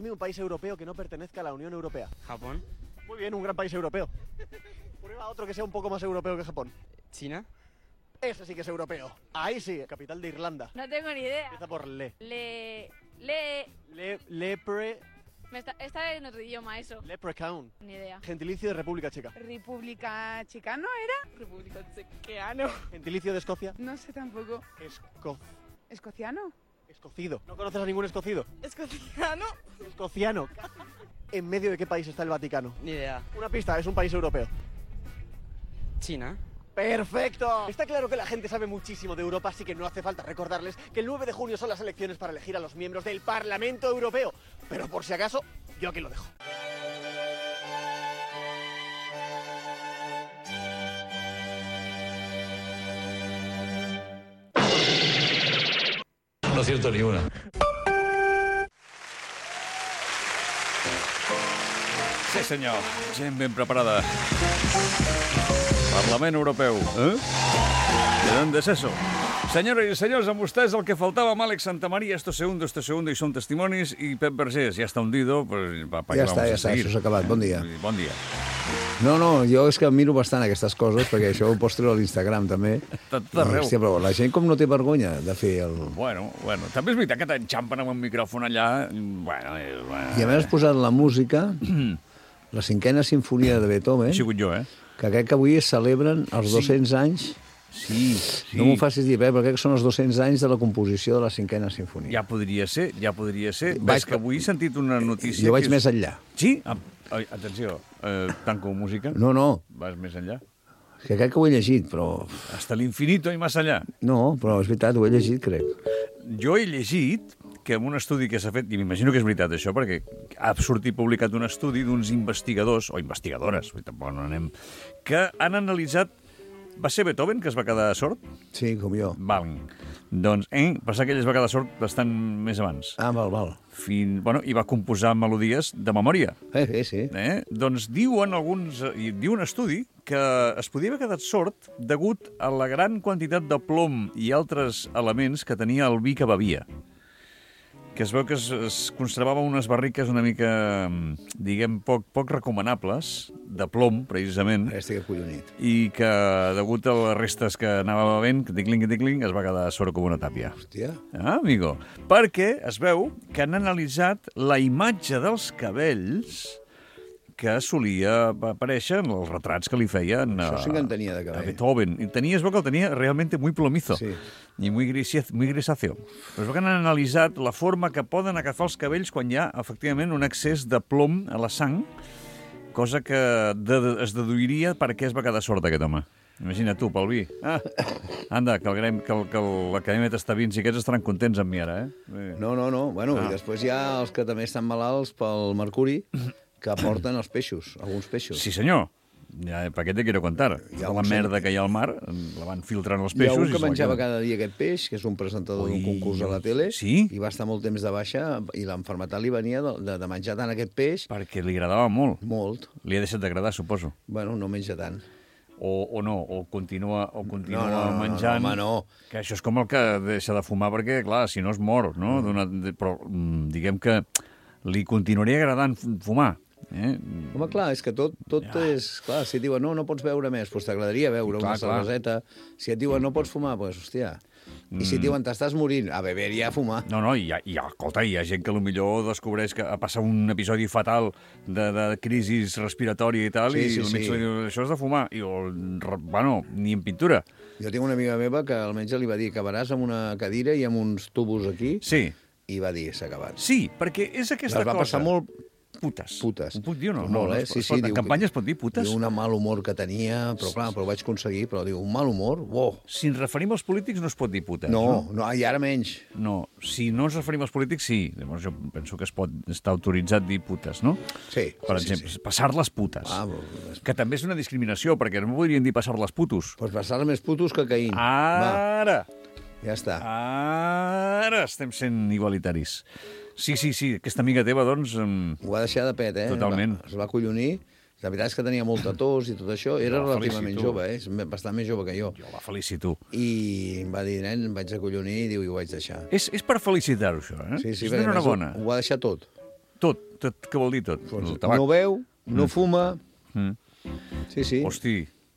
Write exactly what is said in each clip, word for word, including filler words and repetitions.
Dime un país europeo que no pertenezca a la Unión Europea. Japón. Muy bien, un gran país europeo. Prueba otro que sea un poco más europeo que Japón. China. Ese sí que es europeo. Ahí sí, capital de Irlanda. No tengo ni idea. Empieza por le. Le... Le... Le... Lepre... Me está, está en otro idioma eso. Leprechaun. Ni idea. Gentilicio de República Checa. ¿República Chicano era? República Chequeano. Gentilicio de Escocia. No sé tampoco. Esco... ¿Escociano? Escocido. ¿No conoces a ningún escocido? ¿Escociano? Escociano. ¿En medio de qué país está el Vaticano? Ni idea. Una pista, es un país europeo. China. ¡Perfecto! Está claro que la gente sabe muchísimo de Europa, así que no hace falta recordarles que el nueve de junio son las elecciones para elegir a los miembros del Parlamento Europeo. Pero por si acaso, yo aquí lo dejo. No acierto ni una. Sí, senyor. Gent ben preparada. Parlament Europeu. Eh? ¿De dónde es eso? Senyores i senyors, amb vostès el que faltava, Àlex Santamaría, esto segundo, esto segundo, y son testimonis, y Pep Vergés, ja està hundido, pues pa, pa ja està, ja està, això s'ha acabat, bon dia. Bon dia. No, no, jo és que miro bastant aquestes coses, perquè això ho posto a l'Instagram, també. Tot arreu. Hòstia, però la gent com no té vergonya de fer el... Bueno, bueno, també és veritat que t'enxampen amb un micròfon allà, bueno... És, bueno. I a més has posat la música, la cinquena sinfonia de Beethoven, He sigut jo, eh? que crec que avui es celebren els Sí. dos-cents anys. Sí, sí. No m'ho facis dir, però crec que són els dos-cents anys de la composició de la cinquena sinfonia. Ja podria ser, ja podria ser. Vaig- Ves que avui he sentit una notícia... Jo vaig que és- més enllà. Sí? Ah, ai, atenció, eh, tanco música. No, no, Vas més enllà? que crec que ho he llegit, però... Hasta l'infinito i més allà. No, però és veritat, ho he llegit, crec. Jo he llegit que en un estudi que s'ha fet, i m'imagino que és veritat això, perquè ha sortit publicat un estudi d'uns investigadors, o investigadores, tampoc no anem, que han analitzat... Va ser Beethoven que es va quedar sord? Sí, com jo. Val. Doncs, eh, passa que ell es va quedar sord bastant més abans. Ah, val, val. Fin... Bueno, i va composar melodies de memòria. Eh, sí, sí. Eh? Doncs diuen alguns, i diu un estudi que es podia haver quedat sord degut a la gran quantitat de plom i altres elements que tenia el vi que bevia. Que es veu que es, es conservava unes barriques una mica, diguem, poc, poc recomanables, de plom, precisament, Ara estic acollonit. i que, degut a les restes que anava bevent, que ticling, que ticling, es va quedar sord com una tàpia. Hòstia. Ah, amigo. Perquè es veu que han analitzat la imatge dels cabells que solia aparèixer en els retrats que li feien a, Això sí que en tenia de a cabell. Beethoven. I tenia, es veu que el tenia realmente muy plomizo. Sí. I muy, grisi, muy grisáceo. Però es veu que han analitzat la forma que poden agafar els cabells quan hi ha, efectivament, un excés de plom a la sang, cosa que de, de, es deduiria per què es va quedar sord aquest home. Imagina tu, pel vi. Ah, anda, que, el, grem, que, el, que l'Acadèmia Tastavins i aquests estaran contents amb mi ara, eh? Bé. No, no, no. Bueno, Ah. i després hi ha els que també estan malalts pel mercuri, que aporten els peixos, alguns peixos. Sí, senyor. Ja, ¿para qué te quiero contar? Hi ha La un merda senyor- que hi ha al mar, la van filtrant els Hi ha peixos... un i que se la menjava queden. cada dia aquest peix, que és un presentador d'un Ui, concurs a la tele, sí? i va estar molt temps de baixa, i l'enfermetat li venia de, de, de menjar tant aquest peix, Perquè li agradava molt. molt. Li ha deixat d'agradar, suposo. Bueno, no menja tant. O, o no, o continua, o continua No, no, no, menjant... no, home, no. Que això és com el que deixa de fumar, perquè, clar, si no es mor, no? D'una- de- Però mm, diguem que li continuaria agradant fu- fumar. Eh? Home, clar, és que tot, tot Ja. és... Clar, si et diuen, no, no pots beure més, doncs t'agradaria beure Clar, una clar. cerveseta. Si et diuen, no pots fumar, doncs, hòstia... I si et diuen, t'estàs morint, a beber i a fumar. No, no, hi ha, hi ha, escolta, hi ha gent que potser descobreix que passa un episodi fatal de, de crisi respiratòria i tal, Sí, i sí, el metge sí. li diu, això és de fumar. I jo, re- bueno, ni en pintura. Jo tinc una amiga meva que el metge li va dir que acabaràs amb una cadira i amb uns tubos aquí, Sí, i va dir, s'ha acabat. sí, perquè és aquesta Les va cosa. passar molt Putes. putes. Ho puc dir o no? Pues molt, no, eh? es pot- Sí, es pot- sí, en diu campanya que- es pot dir putes? Diu un mal humor que tenia, però clar, però ho vaig aconseguir, però diu, un mal humor? Uau! Si ens referim als polítics no es pot dir putes, No, no, i ara menys. No, si no ens referim als polítics, sí. Llavors jo penso que es pot estar autoritzat dir putes, no? Sí, Per sí, exemple, sí, sí. passar-les putes. Ah, però, Que també és una discriminació, perquè no podrien dir passar-les putos. pues passar més putos que Caín. Va, Ara! ja està. Ara estem sent igualitaris. Sí, sí, sí, aquesta amiga teva, doncs... em, Ho va deixar de pet, eh? Totalment. Va, es va acollonir. La veritat és que tenia molta tos i tot això. Era Jo la relativament felicito. jove, eh? És bastant més jove que jo. Jo la felicito. I em va dir, nen, em vaig acollonir i diu, i ho vaig deixar. És, és per felicitar-ho, això, eh? Sí, sí, és perquè a més d'enhorabona. ho, ho va deixar tot. tot, tot, què vol dir tot? Doncs El tabac. no veu, no Mm. fuma... Mm. Sí, sí. Hosti,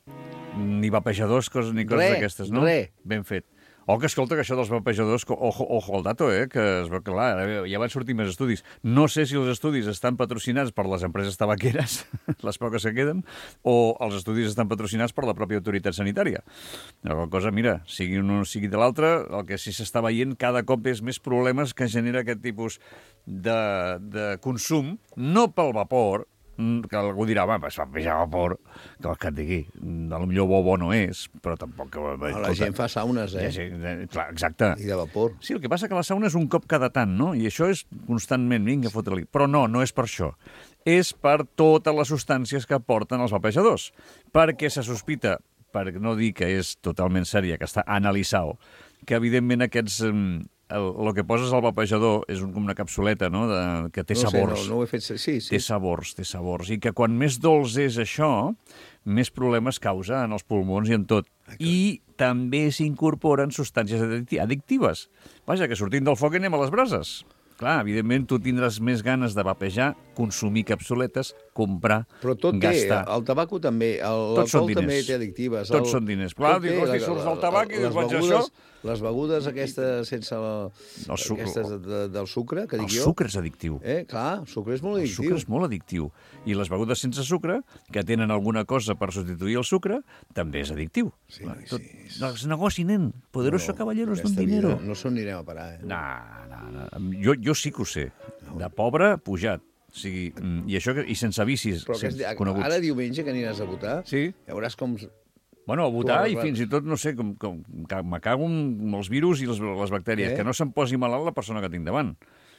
ni vapejadors coses, ni coses Re, d'aquestes, no? re. Ben fet. Oh, que escolta, que això dels vapejadors, co- ojo, ojo al dato, eh? Que es veu que, clar, ara ja van sortir més estudis. No sé si els estudis estan patrocinats per les empreses tabaqueres, les poques que queden, o els estudis estan patrocinats per la pròpia autoritat sanitària. La qual cosa, mira, sigui un o sigui de l'altre, el que sí s'està veient cada cop és més problemes que genera aquest tipus de, de consum, no pel vapor, mm, que algú dirà, va, es va pejar vapor, que el que et digui, a lo millor bo bo no és, però tampoc... Que, No, la gent fa saunes, Hi eh? ha gent, eh, clar, exacte. I de vapor. Sí, el que passa que la sauna és un cop cada tant, no? I això és constantment, vinga, fotre-li. Però no, no és per això. És per totes les substàncies que porten els vapejadors. Perquè se sospita, per no dir que és totalment sèria, que està analitzat, que evidentment aquests... mm, El, el que poses al vapejador és un, com una capsuleta, no?, de, que té no sabors. Sé, no, no ho he fet... Sí, sí. Té sabors, té sabors. I que quan més dolç és això, més problemes causa en els pulmons i en tot. I també s'incorporen substàncies addicti- addictives. Vaja, que sortint del foc anem a les brases. Clar, evidentment, tu tindràs més ganes de vapejar, consumir capsuletes, comprar, Però tot gastar. té, el tabaco també, el- Tots són l'alcohol també diners. té addictives. Tots el- són diners. Clar, tot dius, té, hosti, la- surts la- del tabac i les dius, vaig a begudes- això. Les begudes aquestes sense el, El sucre. aquestes de, de, del sucre, que El dic jo. sucre és addictiu. Eh, clar, el sucre és molt El addictiu. sucre és molt addictiu. I les begudes sense sucre, que tenen alguna cosa per substituir el sucre, també és addictiu. Sí, Clar, noi, tot... sí. No, és negoci, nen. Poderoso caballeros d'un Aquesta vida dinero. No s'ho anirem a parar, eh? No, no, no. Jo, jo sí que ho sé. De pobre, pujat. O sigui, mm, i això que, i sense vicis Però que, sense, coneguts. ara diumenge que aniràs a votar, Sí. ja veuràs com... Bueno, a votar Tu, i clar. fins i tot, no sé, com, com, que me cago en els virus i les, les bactèries. Eh? Que no se'n posi malalt la persona que tinc davant.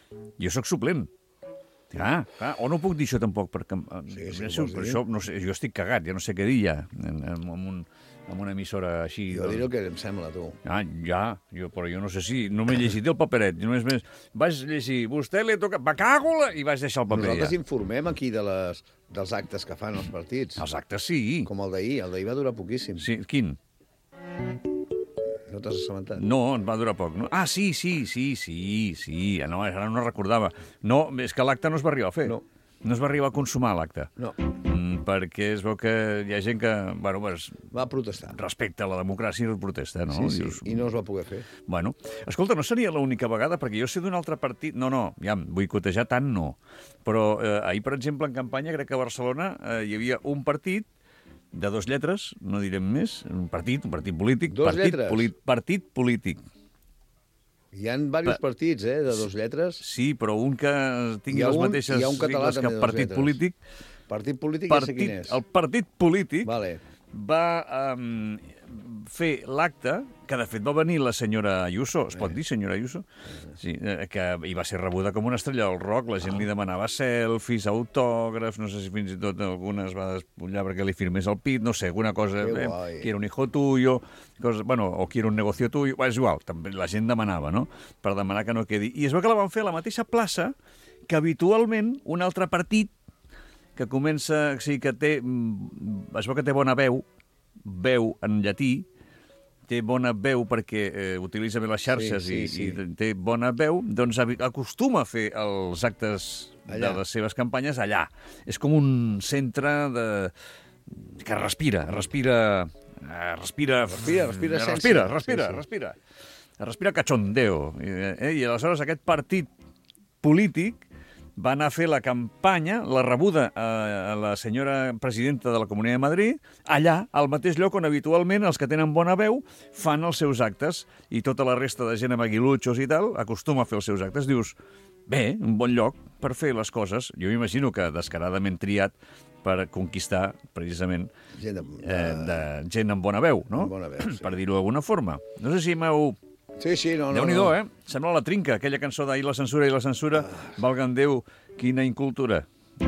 Jo sóc suplent. Ah, clar, o no puc dir això tampoc, perquè Sí, sí, això, ho pots per dir. això, no sé, jo estic cagat, ja no sé què dir ja, en, en, en, un, en una emissora així. Jo diré el que em sembla, tu. Ah, ja, jo, però jo no sé si... No m'he llegit el paperet, només més... Vaig llegir, vostè li toca... Va, cago-la! I vaig deixar el paper Nosaltres ja. informem aquí de les, dels actes que fan els partits. Els actes sí. Com el d'ahir. El d'ahir va durar poquíssim. Sí, quin? No t'has assabentat? No, en va durar poc. No? Ah, sí, sí, sí, sí, sí. Ah, no, ara no recordava. No, és que l'acte no es va arribar a fer. No. No es va arribar a consumar l'acte. No. Mm, perquè es veu que hi ha gent que, bueno, pues, Va protestar. respecta la democràcia i el protesta, no? Sí, sí, Dius, i no es va poder fer. Bueno, escolta, no seria l'única vegada, perquè jo sé d'un altre partit... No, no, ja, boicotejar tant no. Però eh, ahir, per exemple, en campanya, crec que a Barcelona eh, hi havia un partit de dos lletres, no direm més, un partit, un partit polític. Dos partit lletres? Poli partit polític. Hi ha diversos Pa- partits, eh, de dos lletres. Sí, però un que tingui Hi ha les un- mateixes hi ha un català sigles que també de dos partit lletres. polític. Partit polític, ja sé Partit, quin és. el partit polític Vale. va um, fer l'acte, que de fet va venir la senyora Ayuso, es pot dir senyora Ayuso? Sí, eh, que hi va ser rebuda com una estrella del rock, la gent li demanava selfies, autògrafs, no sé si fins i tot algunes va despullar perquè li firmés el pit, no sé, alguna cosa, Que eh, guai. quiero un hijo tuyo, cosa, bueno, o quiero un negocio tuyo, bueno, és igual, també la gent demanava, no?, per demanar que no quedi. I es veu que la van fer a la mateixa plaça que habitualment un altre partit que comença, o sigui, que té, mm, es veu que té bona veu, veu en llatí, té bona veu perquè eh, utilitza bé les xarxes Sí, sí, i, sí. i té bona veu, doncs habi- acostuma a fer els actes Allà. de les seves campanyes allà. És com un centre de... que respira, respira... eh, Respira... Respira, respira essència. Respira, respira, Sí, sí. respira. Respira cachondeo. I, eh, I aleshores aquest partit polític va anar a fer la campanya, la rebuda a, a la senyora presidenta de la Comunitat de Madrid, allà, al mateix lloc on habitualment els que tenen bona veu fan els seus actes i tota la resta de gent amb aguilutxos i tal acostuma a fer els seus actes. Dius, bé, un bon lloc per fer les coses. Jo m'imagino que descaradament triat per conquistar, precisament, Gent de, de... eh, de gent amb bona veu, no? Amb bona veu, sí. Per dir-ho d'alguna forma. No sé si m'heu... Sí, sí, no, no. Déu-n'hi-do, no. eh? Sembla la trinca, aquella cançó d'ahir, la censura i la censura, valga'm Déu, quina incultura.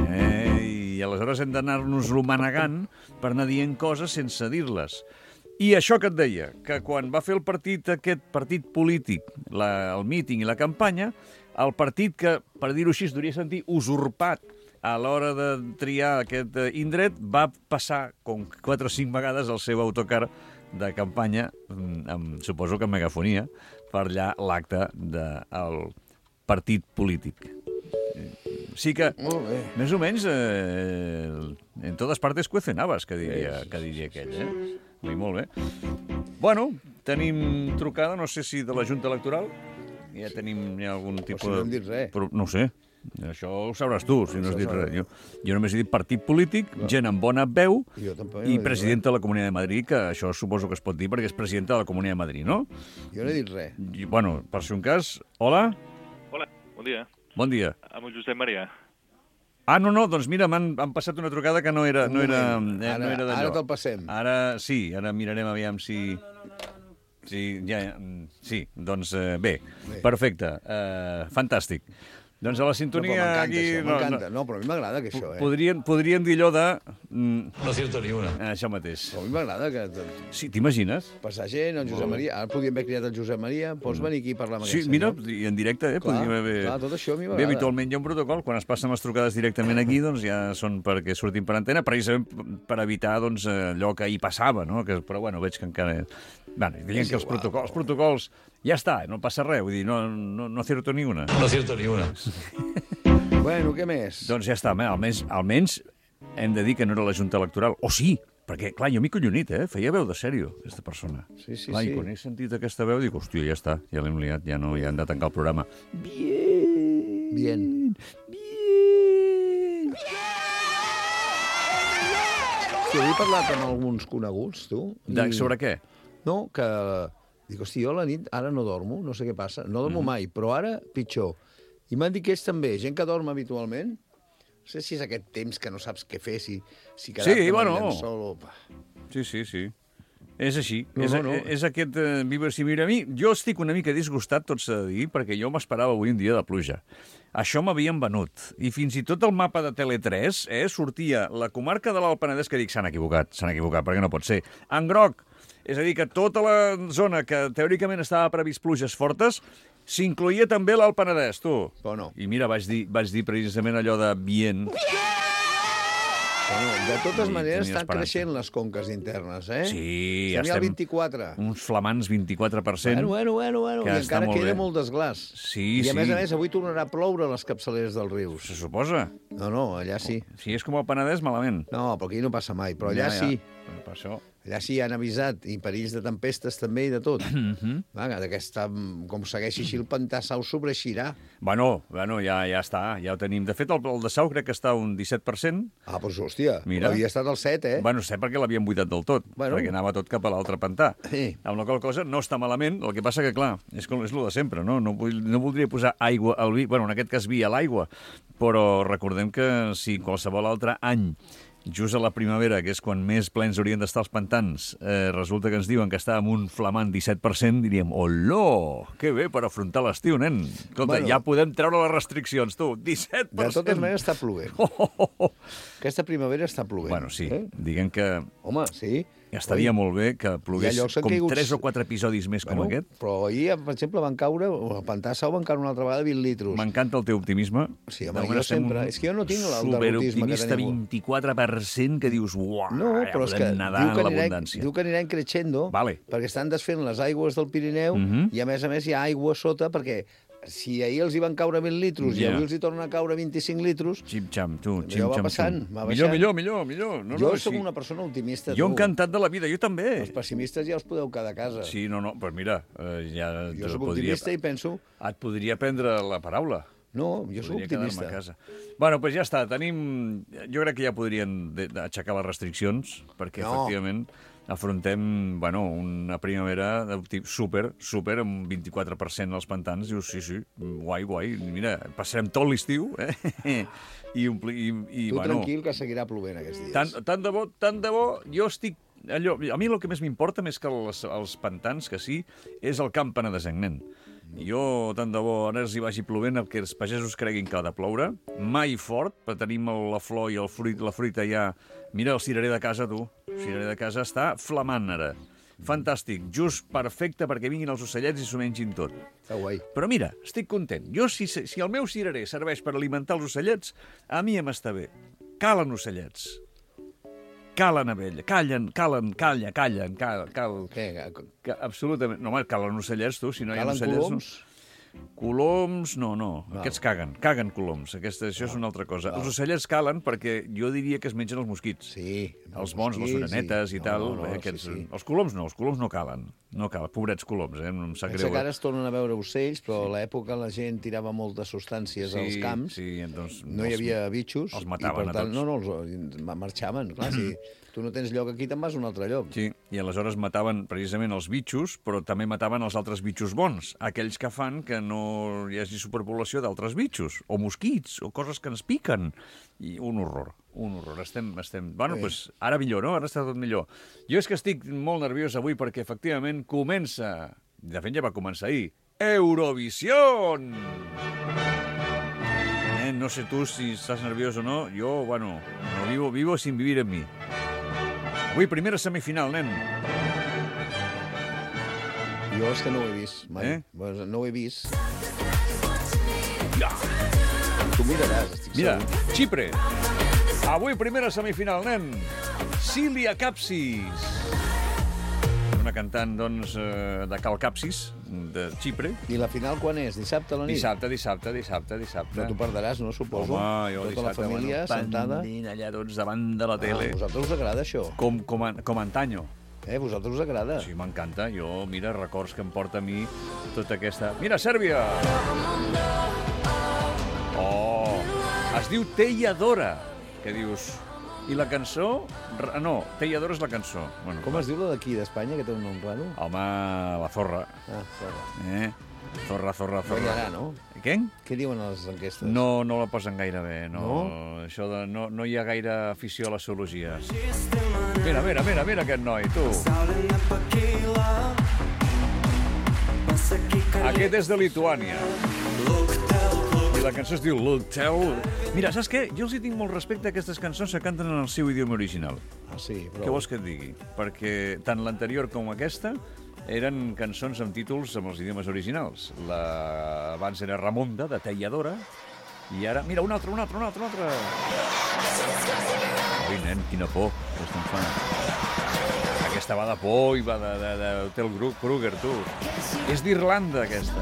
Eh, I aleshores hem d'anar-nos-lo manegant per anar dient coses sense dir-les. I això que et deia, que quan va fer el partit, aquest partit polític, la, el míting i la campanya, el partit que, per dir-ho així, es hauria sentir usurpat a l'hora de triar aquest eh, indret, va passar com quatre o cinc vegades el seu autocar de campanya, mm, amb, suposo que amb megafonia, per allà l'acte del partit polític. Sí que, Molt bé. més o menys, eh, en totes partes cuecen habas, que diria, que diria aquell, eh? I molt bé. Bueno, tenim trucada, no sé si de la Junta Electoral, ja tenim ja algun tipus si no hem dit res. Però, no ho sé, això ho sabràs tu, si no has Això dit sabré. res. Jo, jo només he dit partit polític, gent amb bona veu Jo tampoc no i he dit president de la Comunitat de Madrid, que això suposo que es pot dir perquè és president de la Comunitat de Madrid, no? Jo no he dit res. I, bueno, per si un cas... Hola? Hola, bon dia. Bon dia. Amb el Josep Maria. Ah, no, no, doncs mira, m'han han passat una trucada que no era, Un no era, moment. eh, no Ara- era d'allò. ara te'l passem. Ara sí, ara mirarem aviam si... Sí, ja, mm, sí, doncs eh, bé, Bé. perfecte, eh, fantàstic. Doncs a la No, però sintonia m'encanta aquí... això, m'encanta. No, però a mi m'agrada que això, eh? Podrien, podrien dir allò de... Mm, No acierto ni una. això mateix. Però a mi m'agrada que Sí, t'imagines? passar gent, el Josep Maria... Ara podíem haver criat el Josep Maria. Pots venir aquí a parlar amb Sí, aquest mira, senyor? i en directe, eh? Clar, podríem haver... clar, tot això a mi Bé, m'agrada. habitualment hi ha un protocol. Quan es passen les trucades directament aquí, doncs ja són perquè surtin per antena, precisament per evitar doncs, allò que ahir passava, no? Que, però bueno, veig que encara... Bueno, diuen És que els igual, protocols, els protocols ja està, no passa res, vull dir, no, no, no acierto ni una. No acierto ni una. Bueno, què més? Doncs ja està, home, almenys, almenys hem de dir que no era la Junta Electoral. O sí, perquè, clar, jo m'he collonit, eh? Feia veu de sèrio, aquesta persona. Sí, sí, clar, sí. I quan he sentit aquesta veu, dic, hòstia, ja està, ja l'hem liat, ja no, ja hem de tancar el programa. Bien. Bien. Sí, he parlat amb alguns coneguts, tu. De, sobre què? No, que... Dic, hosti, jo a la nit ara no dormo, no sé què passa. No dormo mai, però ara pitjor. I m'han dit que ells també, gent que dorm habitualment, no sé si és aquest temps que no saps què fer, si, si quedar-te Sí, amb bueno. el llençol o... Sí, sí, sí. És així. No, és, no, no. és aquest... Eh, viure si mira a mi. Jo estic una mica disgustat, tot s'ha de dir, perquè jo m'esperava avui un dia de pluja. Això m'havien venut. I fins i tot el mapa de Tele tres eh, sortia la comarca de l'Alt Penedès, que dic, s'han equivocat, s'han equivocat, perquè no pot ser. En groc, és a dir, que tota la zona que teòricament estava previst pluges fortes, s'incloïa també l'Alt Penedès, tu. Però no. I mira, vaig dir, vaig dir precisament allò de bien. Bueno, de totes Sí, maneres tenia estan esperança. creixent les conques internes, eh? Sí, estem ja al estem- vint-i-quatre. Uns flamants vint-i-quatre per cent. Bueno, bueno, bueno, bueno. que I està encara molt queda bé. molt desglàs. Sí, I a sí. més a més, avui tornarà a ploure a les capçaleres dels rius. Se suposa. No, no, allà sí. Si és com el Penedès, malament. No, però aquí no passa mai. Però allà Ja, ja. sí. Però per això... Allà sí han avisat, i perills de tempestes també i de tot. Mhm. Va, que d'aquesta, com segueixi així el pantà Sau sobreeixirà. Bueno, bueno, ja ja està, ja ho tenim. De fet, el, el de Sau crec que està un disset per cent. Ah, doncs, hòstia, Mira. havia estat al set, eh? Bueno, sé perquè l'havien buidat del tot, Bueno. perquè anava tot cap a l'altre pantà. Sí. Amb la qual cosa no està malament, el que passa que, clar, és, com, és el de sempre, no? No, vull, no voldria posar aigua al vi, bueno, en aquest cas vi a l'aigua, però recordem que si qualsevol altre any just a la primavera, que és quan més plens haurien d'estar els pantans, eh, resulta que ens diuen que està amb un flamant disset per cent, diríem, oló, que bé per afrontar l'estiu, nen. Escolta, Bueno. ja podem treure les restriccions, tu, disset per cent. De totes maneres està plovent. Oh, oh, oh, oh. Aquesta primavera està plovent. Bueno, sí, Eh? diguem que Home, sí. estaria molt bé que plogués Hi ha llocs en com caigut- tres o quatre episodis més com aquest. Però ahir, per exemple, van caure, al pantà Sau van caure una altra vegada vint litros. M'encanta el teu optimisme. Sí, home, De moment jo estem sempre- un és que jo no tinc el derrotisme que superoptimista teniu. vint-i-quatre per cent que dius, uau, No, ja però és que podem diu nedar que, en anirà, l'abundància. diu que anirà creixendo, Vale. perquè estan desfent les aigües del Pirineu Mhm. i, a més a més, hi ha aigua sota, perquè si ahir els hi van caure vint litros Ja. i avui els hi tornen a caure vint-i-cinc litros, Xim-xam, tu, Allò va xim-xam, passant, xum. va Millor, baixant. millor, millor, millor. No, jo no, sóc sí. una persona optimista. Jo tu. encantat de la vida, jo també. Els pessimistes ja els podeu quedar a casa. Sí, no, no, però mira, eh, ja jo te sóc podria, optimista i penso... et podria prendre la paraula. No, jo sóc Podria quedar-me optimista. a casa. Bueno, doncs ja està, tenim... Jo crec que ja podrien de- aixecar les restriccions, perquè No. efectivament afrontem, bueno, una primavera d'opti- super, super, amb un vint-i-quatre per cent als pantans. Dius, sí, sí, guai, guai. Mira, passarem tot l'estiu, eh? I, ompli, i, i Tu bueno... tranquil, que seguirà plovent aquests dies. Tant, tant de bo, tant de bo, jo estic... Allò, a mi el que més m'importa, més que els, els pantans, que sí, és el camp penedesenc, nen. Jo, tant de bo, ara els hi vagi plovent, el que els pagesos creguin que ha de ploure, mai fort, però tenim el, la flor i el fruit, la fruita ja... Mira el cirerer de casa, tu. El cirerer de casa està flamant, ara. Fantàstic, just perfecte perquè vinguin els ocellets i s'ho mengin tot. Està guai. Però mira, estic content. Jo, si, si el meu cirerer serveix per alimentar els ocellets, a mi em està bé. Calen ocellets. Calen abella. Callen, calen, calla, callen, cal, cal... Què? Ca, absolutament. No, home, calen ocellets, tu, si no hi ha Calen ocellets... coloms? No. Coloms, no, no, Val. aquests caguen, caguen coloms, aquesta, això és una altra cosa. Els ocellets calen perquè jo diria que es mengen els mosquits. Sí. Els bons, les mosquits, orenetes i no, tal. no, eh, sí, aquests... sí. Els coloms no, els coloms no calen. No calen, pobrets coloms, eh? Em sap Pensa greu. que ara es tornen a veure ocells, però a l'època la gent tirava moltes substàncies Sí, als camps. sí, doncs, No hi els- havia bitxos. els mataven i, per a tant, tots. No, no, els marxaven. Clar, si tu no tens lloc aquí, te'n vas a un altre lloc. Sí, i aleshores mataven precisament els bitxos, però també mataven els altres bitxos bons, aquells que fan que no hi hagi superpoblació d'altres bitxos, o mosquits, o coses que ens piquen. I un horror, un horror. Estem, estem... Bueno, Bé. doncs ara millor, no? Ara està tot millor. Jo és que estic molt nerviós avui perquè efectivament comença, de fet ja va començar ahir, Eurovisió! Eh, no sé tu si estàs nerviós o no, jo, bueno, no vivo, vivo sin vivir en mi. Avui, primera semifinal, nen. Jo és que no ho he vist mai. Eh? Pues no ho he vist. Tu miraràs, estic Mira, segur. Xipre. Avui, primera semifinal, nen. Cília Capsis. Una cantant, doncs, eh, de Cal Capsis, de Xipre. I la final quan és? Dissabte a la nit? Dissabte, dissabte, dissabte, dissabte. No t'ho perdràs, no, suposo? Home, jo Tota dissabte, la família bueno, sentada. pendent allà, tots, davant de la tele. Ah, a vosaltres us agrada això? Com, com, a- com antanyo. Eh, a vosaltres us agrada? Sí, m'encanta. Jo, mira, records que em porta a mi tota aquesta... Mira, Sèrbia! Oh! Es diu Telladora, que dius... I la cançó... R- No, Telladora és la cançó. Bueno, Com es diu la d'aquí, d'Espanya, que té un nom raro? Home, la Zorra. Ah, sorra. Eh? Zorra, zorra, zorra. Guanyarà, no? Què? Què diuen a les enquestes? No, no la posen gaire bé. No, No? Això de, no, no hi ha gaire afició a la zoologia. Mira, mira, mira, mira aquest noi, tu. Aquest és de Lituània. I la cançó es diu Look Tell. Mira, saps què? Jo els hi tinc molt respecte a aquestes cançons que canten en el seu idioma original. Ah, sí, però... Què vols que et digui? Perquè tant l'anterior com aquesta eren cançons amb títols amb els idiomes originals. La... Abans era Ramonda, de Telladora, i ara... Mira, una altra, una altra, una altra, una altra. Ui, nen, quina por, aquesta em fa. Aquesta va de por i va de, de, de Hotel Gru- Kruger, tu. És d'Irlanda, aquesta.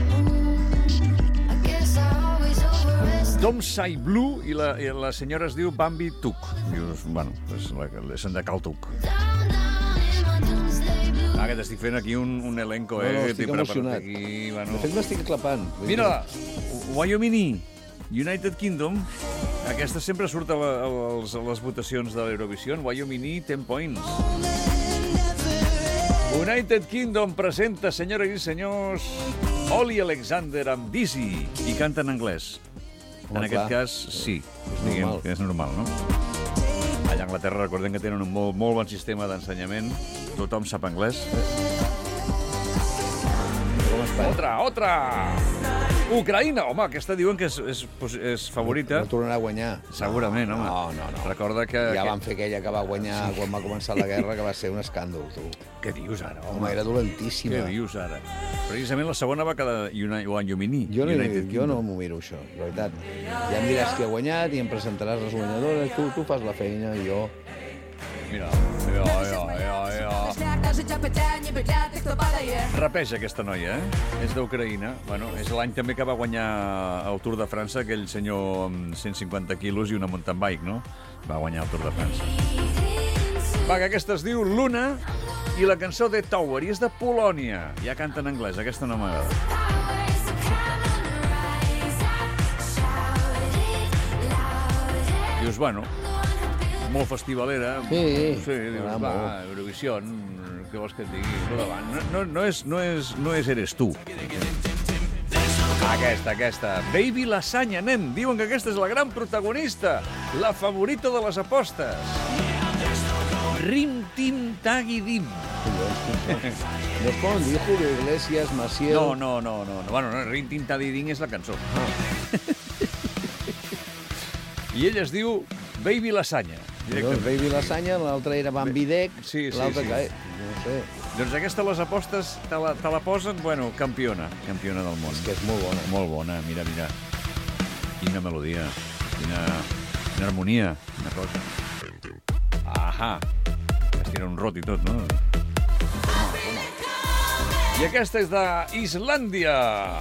Dom Sai Blue i la, i la senyora es diu Bambi Tuk. Dius, bueno, és, la, és en de Cal Tuk. Ah, que t'estic fent aquí un, un elenco, eh? No, no, que estic t'he preparat emocionat. Aquí, bueno. De fet, m'estic clapant. Mira, Wyoming, United Kingdom, aquesta sempre surt a, la, a, les, a les votacions de l'Eurovisió. Wyoming, ten points. United Kingdom presenta, senyores i senyors, Holly Alexander amb Dizzy, i canta en anglès. Home, en aquest clar. cas, sí. És Diguem normal. que és normal, no? Allà a Anglaterra recordem que tenen un molt, molt bon sistema d'ensenyament. Tothom sap anglès. Com es fa? Otra, otra! Ucraïna! Home, aquesta diuen que és, és, és favorita. No tornarà a guanyar. Segurament, home. No, no, no. Recorda que... Ja que... van fer aquella que va guanyar sí. quan va començar la guerra, que va ser un escàndol, tu. Què dius ara, home? Home, era dolentíssima. Què dius ara? Precisament la segona va quedar Wyoming. Jo no, United jo no Kingdom. m'ho miro, això, la veritat. Ja em diràs qui ha guanyat i em presentaràs les guanyadores. Tu, tu fas la feina i jo... Mira, mira, mira, mira, mira. Rapeja aquesta noia, eh? És d'Ucraïna. Bueno, és l'any també que va guanyar el Tour de França, aquell senyor amb cent cinquanta quilos i una mountain bike, no? Va guanyar el Tour de França. Va, que aquesta es diu Luna i la cançó de Tower, i és de Polònia. Ja canta en anglès, aquesta no m'agrada. Dius, bueno, molt festivalera. Sí, sí dius, m'agrada va, molt. Eurovisió, què vols que et digui? No, davant. no, no, no, és, no, és, no és Eres tu. Aquesta, aquesta. Baby Lasagna, nen. Diuen que aquesta és la gran protagonista, la favorita de les apostes. Rim, tim, tagui, dim. No es poden dir Julio Iglesias, Maciel... No, no, no, no. no. Bueno, no, Rim, tim, tagui, dim és la cançó. I ell es diu Baby Lasagna. Doncs Baby Lasagna, l'altre era Bambi Dec, Sí, sí, l'altre sí. que... No sé, Doncs aquesta, les apostes, te la, te la posen, bueno, campiona. Campiona del món. és que és molt bona. Molt bona, mira, mira. Quina melodia, quina, quina harmonia, quina cosa. Ahà. Es tira un rot i tot, no? I aquesta és d'Islàndia.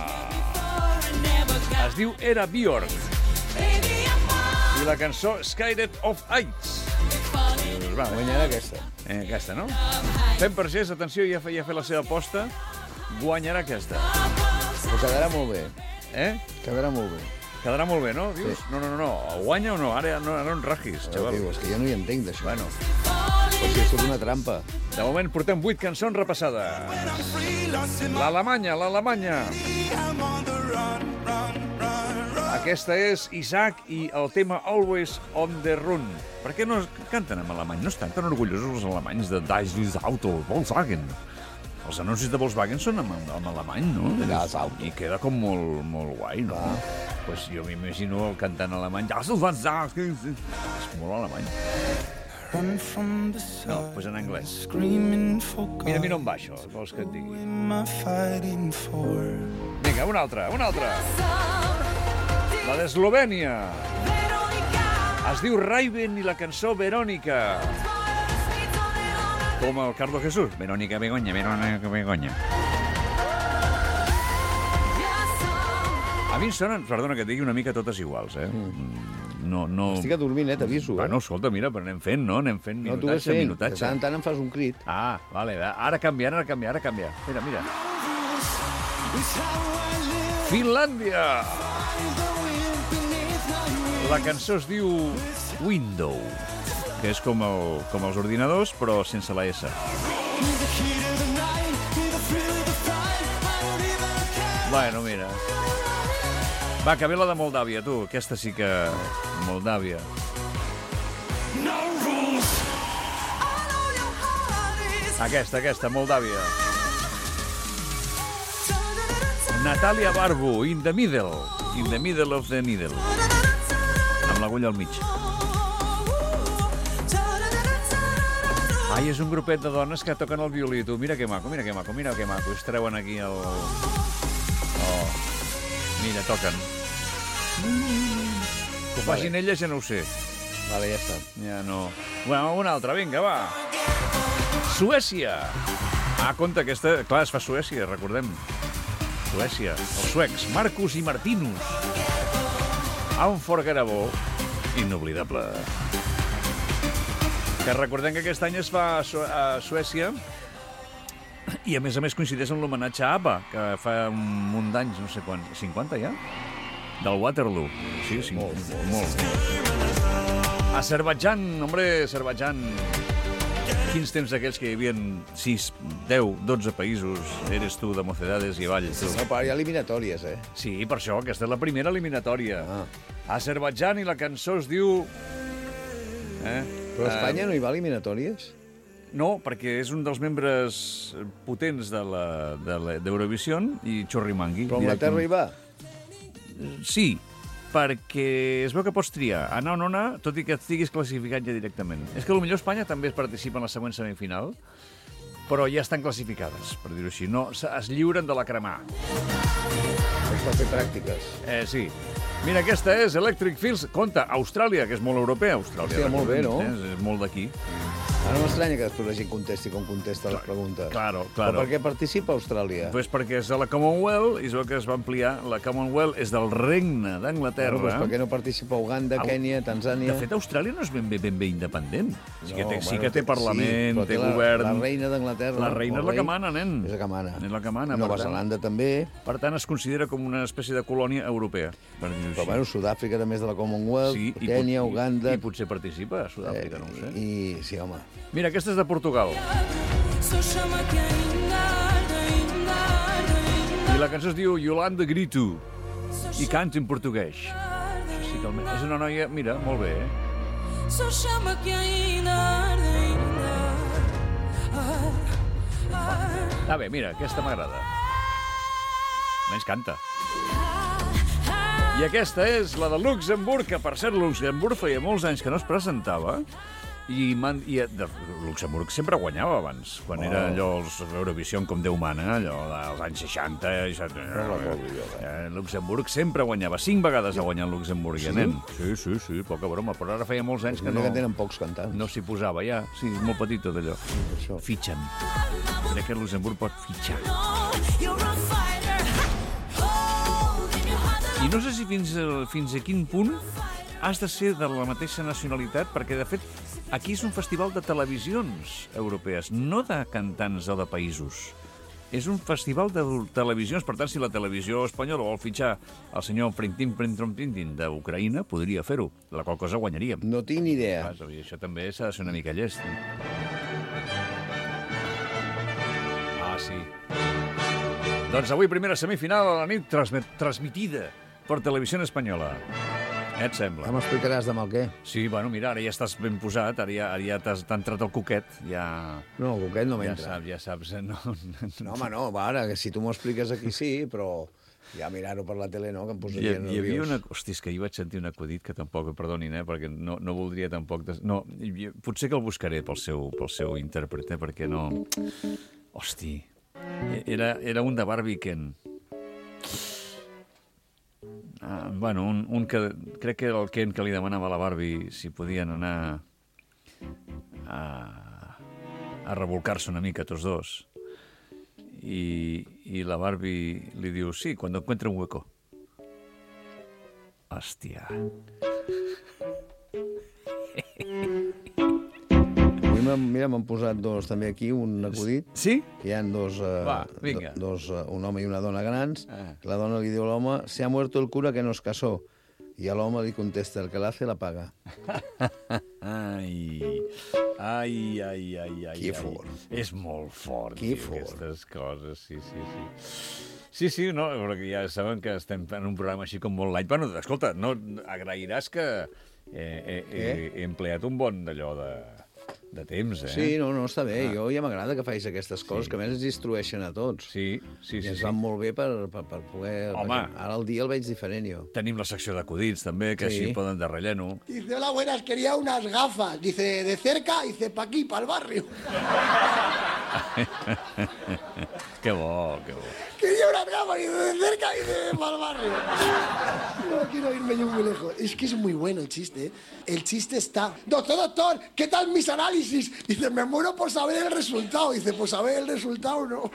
Es diu Era Björk. I la cançó Scared of Heights. Doncs va, Guanyarà aquesta. eh, aquesta, no? Fem per gest, atenció, ja fa, ja fa la seva aposta. Guanyarà aquesta. Però quedarà molt bé. Eh? Quedarà molt bé. Quedarà molt bé, no? Dius? Sí. No, no, no, no. Guanya o no? Ara no, ara no en ragis, Però, xaval. tio, és que jo no hi entenc d'això. Bueno, O sigui, és una trampa. de moment portem vuit cançons repassades. L'Alemanya, l'Alemanya. Aquesta és Isaac i el tema Always on the Run. Per què no canten en alemany? No estan tan orgullosos els alemanys de Das ist Auto, Volkswagen. Els anuncis de Volkswagen són en, en alemany, no? Das Auto. I queda com molt, molt guai, no? Doncs pues jo m'imagino el cantant alemany. Das ist was sagt. És molt alemany. No, doncs pues en anglès. Mira, mira on va això, vols que et digui. Vinga, una altra, una altra. La d'Eslovènia. Es diu Raven i la cançó Verònica. Com el Carlos Jesús. Verònica Begoña, Verònica Begoña. A mi em sonen, perdona que et digui, una mica totes iguals, eh? No, no... Estic adormint, eh? T'aviso, eh? Bueno, escolta, mira, però anem fent, no? Anem fent No, tu vas minutatge, fent. De minutatge. tant en tant em fas un crit. Ah, vale, va. Ara canvia, ara canvia, ara canvia. Mira, mira. Finlàndia! La cançó es diu Window, que és com, el, com els ordinadors, però sense la S. Bueno, mira. Va, que ve la de Moldàvia, tu. Aquesta sí que... Moldàvia. Aquesta, aquesta, Moldàvia. Natalia Barbu, In the Middle. In the Middle of the Needle. Amb l'agulla al mig. Ai, és un grupet de dones que toquen el violí, tu. Mira que maco, mira que maco, mira que maco. Es treuen aquí el... Oh. Mira, toquen. Que ho facin elles ja no ho sé. Vale, ja està. Ja no... Bueno, una altra, vinga, va. Suècia. Ah, compte, aquesta... Clar, es fa a Suècia, recordem. Suècia, els suecs. Marcus i Martinus. Unforgettable. Inoblidable. Que recordem que aquest any es fa a, Su a Suècia i, a més a més, coincideix amb l'homenatge a ABBA, que fa un munt d'anys, no sé quan, cinquanta ja? Del Waterloo. Sí, sí, molt, molt. molt. Azerbaidjan, hombre, Azerbaidjan. Quins temps aquells que hi havia sis, deu, dotze països, eres tu de Mocedades i avall. Tu. No, però hi ha eliminatòries, eh? Sí, per això, aquesta és la primera eliminatòria. Ah. Azerbaidjan i la cançó es diu... Eh? Però a Espanya no hi va eliminatòries? No, perquè és un dels membres potents de la, de la, d'Eurovision i Chorrimangui. Però Anglaterra hi va? Sí, perquè es veu que pots triar anar o no anar, tot i que estiguis classificat ja directament. És que potser Espanya també participa en la següent semifinal, però ja estan classificades, per dir-ho així. No, es lliuren de la cremà. És per fer pràctiques. Eh, sí. Mira, aquesta és Electric Fields. Compte, Austràlia, que és molt europea, Austràlia. Hòstia, molt bé, no? Eh? És molt d'aquí. Ara no m'estranya que després la gent contesti com contesta les preguntes. Claro, claro. Però per què participa Austràlia? Pues perquè és de la Commonwealth, i es veu que es va ampliar. La Commonwealth és del Regne d'Anglaterra. Bueno, doncs per què no participa Uganda, Au- Kènia, Tanzània? De fet, Austràlia no és ben bé, ben bé independent. Sí que té, sí bueno, que té parlament, però té la, govern... La reina d'Anglaterra... La reina o és la rei, que mana, nen. És la que mana. És la que mana, Nova per tant. Zelanda també. Per tant, es considera com una espècie de colònia europea, per dir-ho Però així. bueno, Sud-àfrica també és de la Commonwealth, Sí, i Kènia, pot- Uganda... I, I potser participa a Sud-àfrica, no ho sé. I, sí, home. Mira, aquesta és de Portugal. I la cançó es diu Yolanda Grito i canta en portuguès. Això sí que el... És una noia, mira, molt bé, eh? Ah, bé, mira, aquesta m'agrada. Menys canta. I aquesta és la de Luxemburg, que per cert, Luxemburg feia molts anys que no es presentava I, man, i de, Luxemburg sempre guanyava abans, quan oh. era allò els Eurovisió com Déu mana, allò dels anys seixanta. I eh, Luxemburg sempre guanyava. Cinc vegades ha guanyat Luxemburg, sí? nen. Sí, sí, sí, poca broma. Però ara feia molts anys que no... que tenen pocs cantants. No s'hi posava ja. Sí, és molt petit tot allò. Fitxen. Crec que Luxemburg pot fitxar. I no sé si fins, fins a quin punt has de ser de la mateixa nacionalitat, perquè, de fet, aquí és un festival de televisions europees, no de cantants o de països. És un festival de televisions, per tant, si la televisió espanyola vol fitxar el senyor Printin Printron Printin d'Ucraïna, podria fer-ho, la qual cosa guanyaríem. No tinc ni idea. Clar, això també s'ha de ser una mica llest. Ah, sí. Doncs avui, primera semifinal a la nit, transmet, transmitida per Televisió Espanyola. Què et sembla? Ja m'explicaràs demà el què? Sí, bueno, mira, ara ja estàs ben posat, ara ja, ara ja t'ha entrat el coquet, ja... No, el coquet no m'entra. Ja saps, ja saps... No, no home, no, va, ara, que si tu m'ho expliques aquí sí, però ja mirar-ho per la tele, no?, que em posaria nerviós. Hi havia una... Hosti, és que hi vaig sentir un acudit que tampoc, perdonin, eh, perquè no, no voldria tampoc... Des... No, potser que el buscaré pel seu, pel seu intèrpret, eh, perquè no... Hosti, era, era un de Barbie Ken. Ah, bueno, un, un que... Crec que era el Ken que li demanava a la Barbie si podien anar a, a revolcar-se una mica tots dos. I, i la Barbie li diu, sí, quan encuentre un hueco. Hòstia. Mira, m'han posat dos també aquí, un acudit. Sí? Hi ha dos, uh, Va, vinga. dos uh, un home i una dona grans. Ah. La dona li diu a l'home, se ha muerto el cura que nos casó. I a l'home li contesta, el que l'hace la paga. Ai, ai, ai, ai, ai. Que fort. És molt fort, que tio, fort. Aquestes coses, sí, sí, sí. Sí, sí, no, perquè ja saben que estem en un programa així com molt light. Bueno, escolta, no, agrairàs que eh, eh, eh, he empleat un bon d'allò de... de temps, eh? Sí, no, no, està bé. Ah. Jo ja m'agrada que facis aquestes coses, sí. Que a més ens instrueixen a tots. Sí, sí, sí. I ens sí. van molt bé per, per, per poder... Home. Ara el dia el veig diferent, jo. Tenim la secció d'acudits, també, que sí. Així poden de relleno. Dice, hola, buenas, quería unas gafas. Dice, de cerca, dice, pa' aquí, pa' el barrio. Qué bo, qué bo. Quería unas gafas, dice, de cerca, dice, pa' el barrio. No quiero irme yo muy lejos. Es que es muy bueno el chiste, ¿eh? El chiste está... Doctor, doctor, ¿qué tal mis análisis? Dice, me muero por saber el resultado. Dice, pues saber el resultado no.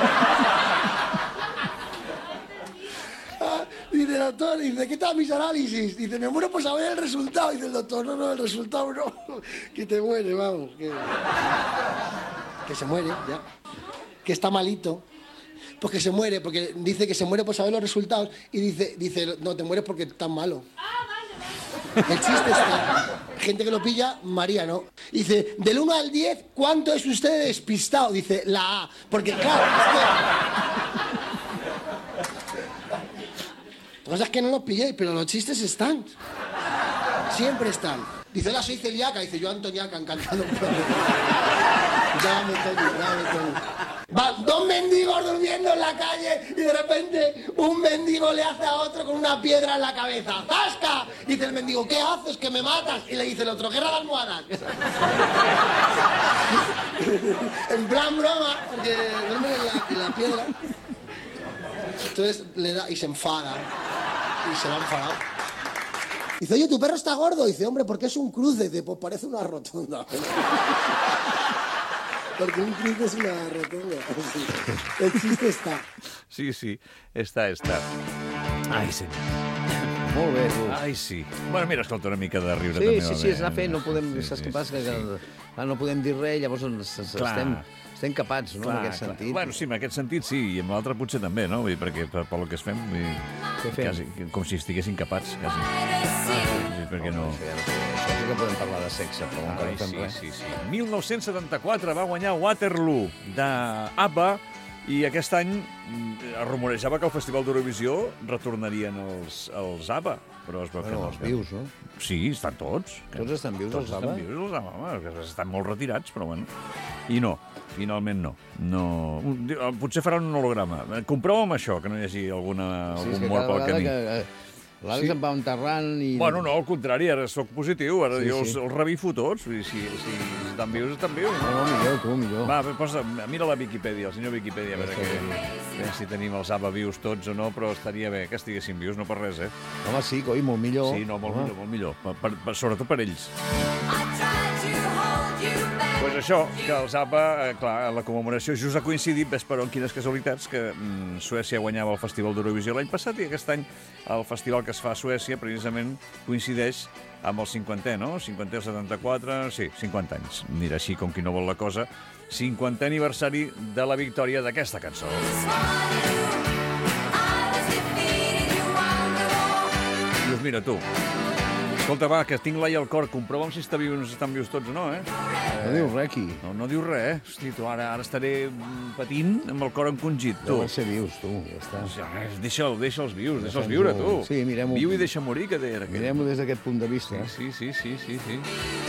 Ah, dice, doctor, dice, ¿qué tal mis análisis? Dice, me muero por saber el resultado. Dice el doctor, no, no, el resultado no. Que te muere, vamos. Que, que se muere, ya. Que está malito. Pues que se muere, porque dice que se muere por saber los resultados. Y dice, dice no, te mueres porque estás malo. El chiste está... Gente que lo pilla, María, ¿no? Dice, del uno al diez, ¿cuánto es usted despistado? Dice, la A. Porque, claro, es que... La cosa es que no los pilléis, pero los chistes están. Siempre están. Dice, hola, soy celíaca. Dice, yo Antoniaca, encantado. Dame, Tony, dame, Tony. Van dos mendigos durmiendo en la calle y de repente un mendigo le hace a otro con una piedra en la cabeza. ¡Zasca! Dice el mendigo, ¿qué haces? Que me matas. Y le dice el otro, guerra de almohadas. En plan broma, porque duerme en la, en la piedra. Entonces le da y se enfada. Y se va enfadado. Dice, oye, ¿tu perro está gordo? Dice, hombre, ¿por qué es un cruce? Dice, pues parece una rotonda. Porque un cruce es una rotonda. El chiste està. Sí, sí, està, està. Ai, senyor. Molt bé, tu. Ai, sí. Bueno, mira, escolta, una mica de riure sí, també. Sí, sí, sí, és anar fent, no podem... Sí, saps sí, què passa? sí, Que, sí. que no podem dir res, llavors ens, estem, estem capats, no?, clar, en aquest sentit. Clar. Bueno, sí, en aquest sentit sí, i en l'altre potser també, no? Vull dir, perquè per, per lo que es fem, vull dir, Què fem? quasi, com si estiguessin capats, quasi. Ah, sí, perquè no... Això, ja no sé, això sí que podem parlar de sexe, però encara Ai, no fem sí, res. sí, sí. mil nou-cents setanta-quatre va guanyar Waterloo d'ABBA i aquest any es rumorejava que al Festival d'Eurovisió retornarien els, els ABBA, però es veu que Bueno, no. els vius, no? Sí, estan tots. Tots estan vius, tots els ABBA? Estan vius, els ABBA, que estan molt retirats, però bueno. I no, finalment no. no. Potser faran un holograma. Compreu amb això, que no hi hagi alguna, Sí, és algun que mort cada pel camí. vegada que, L'Àlex Sí. em va enterrant i... Bueno, no, al contrari, ara sóc positiu, ara Sí, jo sí. els, els revifo tots, vull dir, si, si estan vius, estan vius. No, no, millor, tu, millor. Va, posa, mira la Viquipèdia, el senyor Viquipèdia, a veure Està què, bé. a veure si tenim els A B A vius tots o no, però estaria bé que estiguessin vius, no per res, eh? Home, sí, coi, molt millor. Sí, no, molt Home. millor, molt millor, per, per, per, sobretot per ells. Pues això, que els A B A, eh, clar, la commemoració just ha coincidit, ves per on quines casualitats, que mm, Suècia guanyava el Festival d'Eurovisió l'any passat i aquest any el festival que es fa a Suècia precisament coincideix amb el cinquantè, no? cinquantè, setanta-quatre, sí, cinquanta anys. Mira, així com qui no vol la cosa, cinquantè aniversari de la victòria d'aquesta cançó. Dius, mira tu, escolta, va, que tinc l'ai al cor, comprova'm si està vius, estan vius tots o no, eh? No dius res, aquí. No, no diu res, eh? Hosti, tu, ara, ara estaré mm, patint amb el cor encongit, tu. Deuen ser vius, tu, ja està. Ja, Deixa'l, deixa'ls vius, deixa'ls Deixa'ns viure, viure. tu. Sí, mirem-ho. Viu i deixa morir, que deia aquell. Mirem-ho des d'aquest punt de vista. Sí, sí, sí, sí, sí.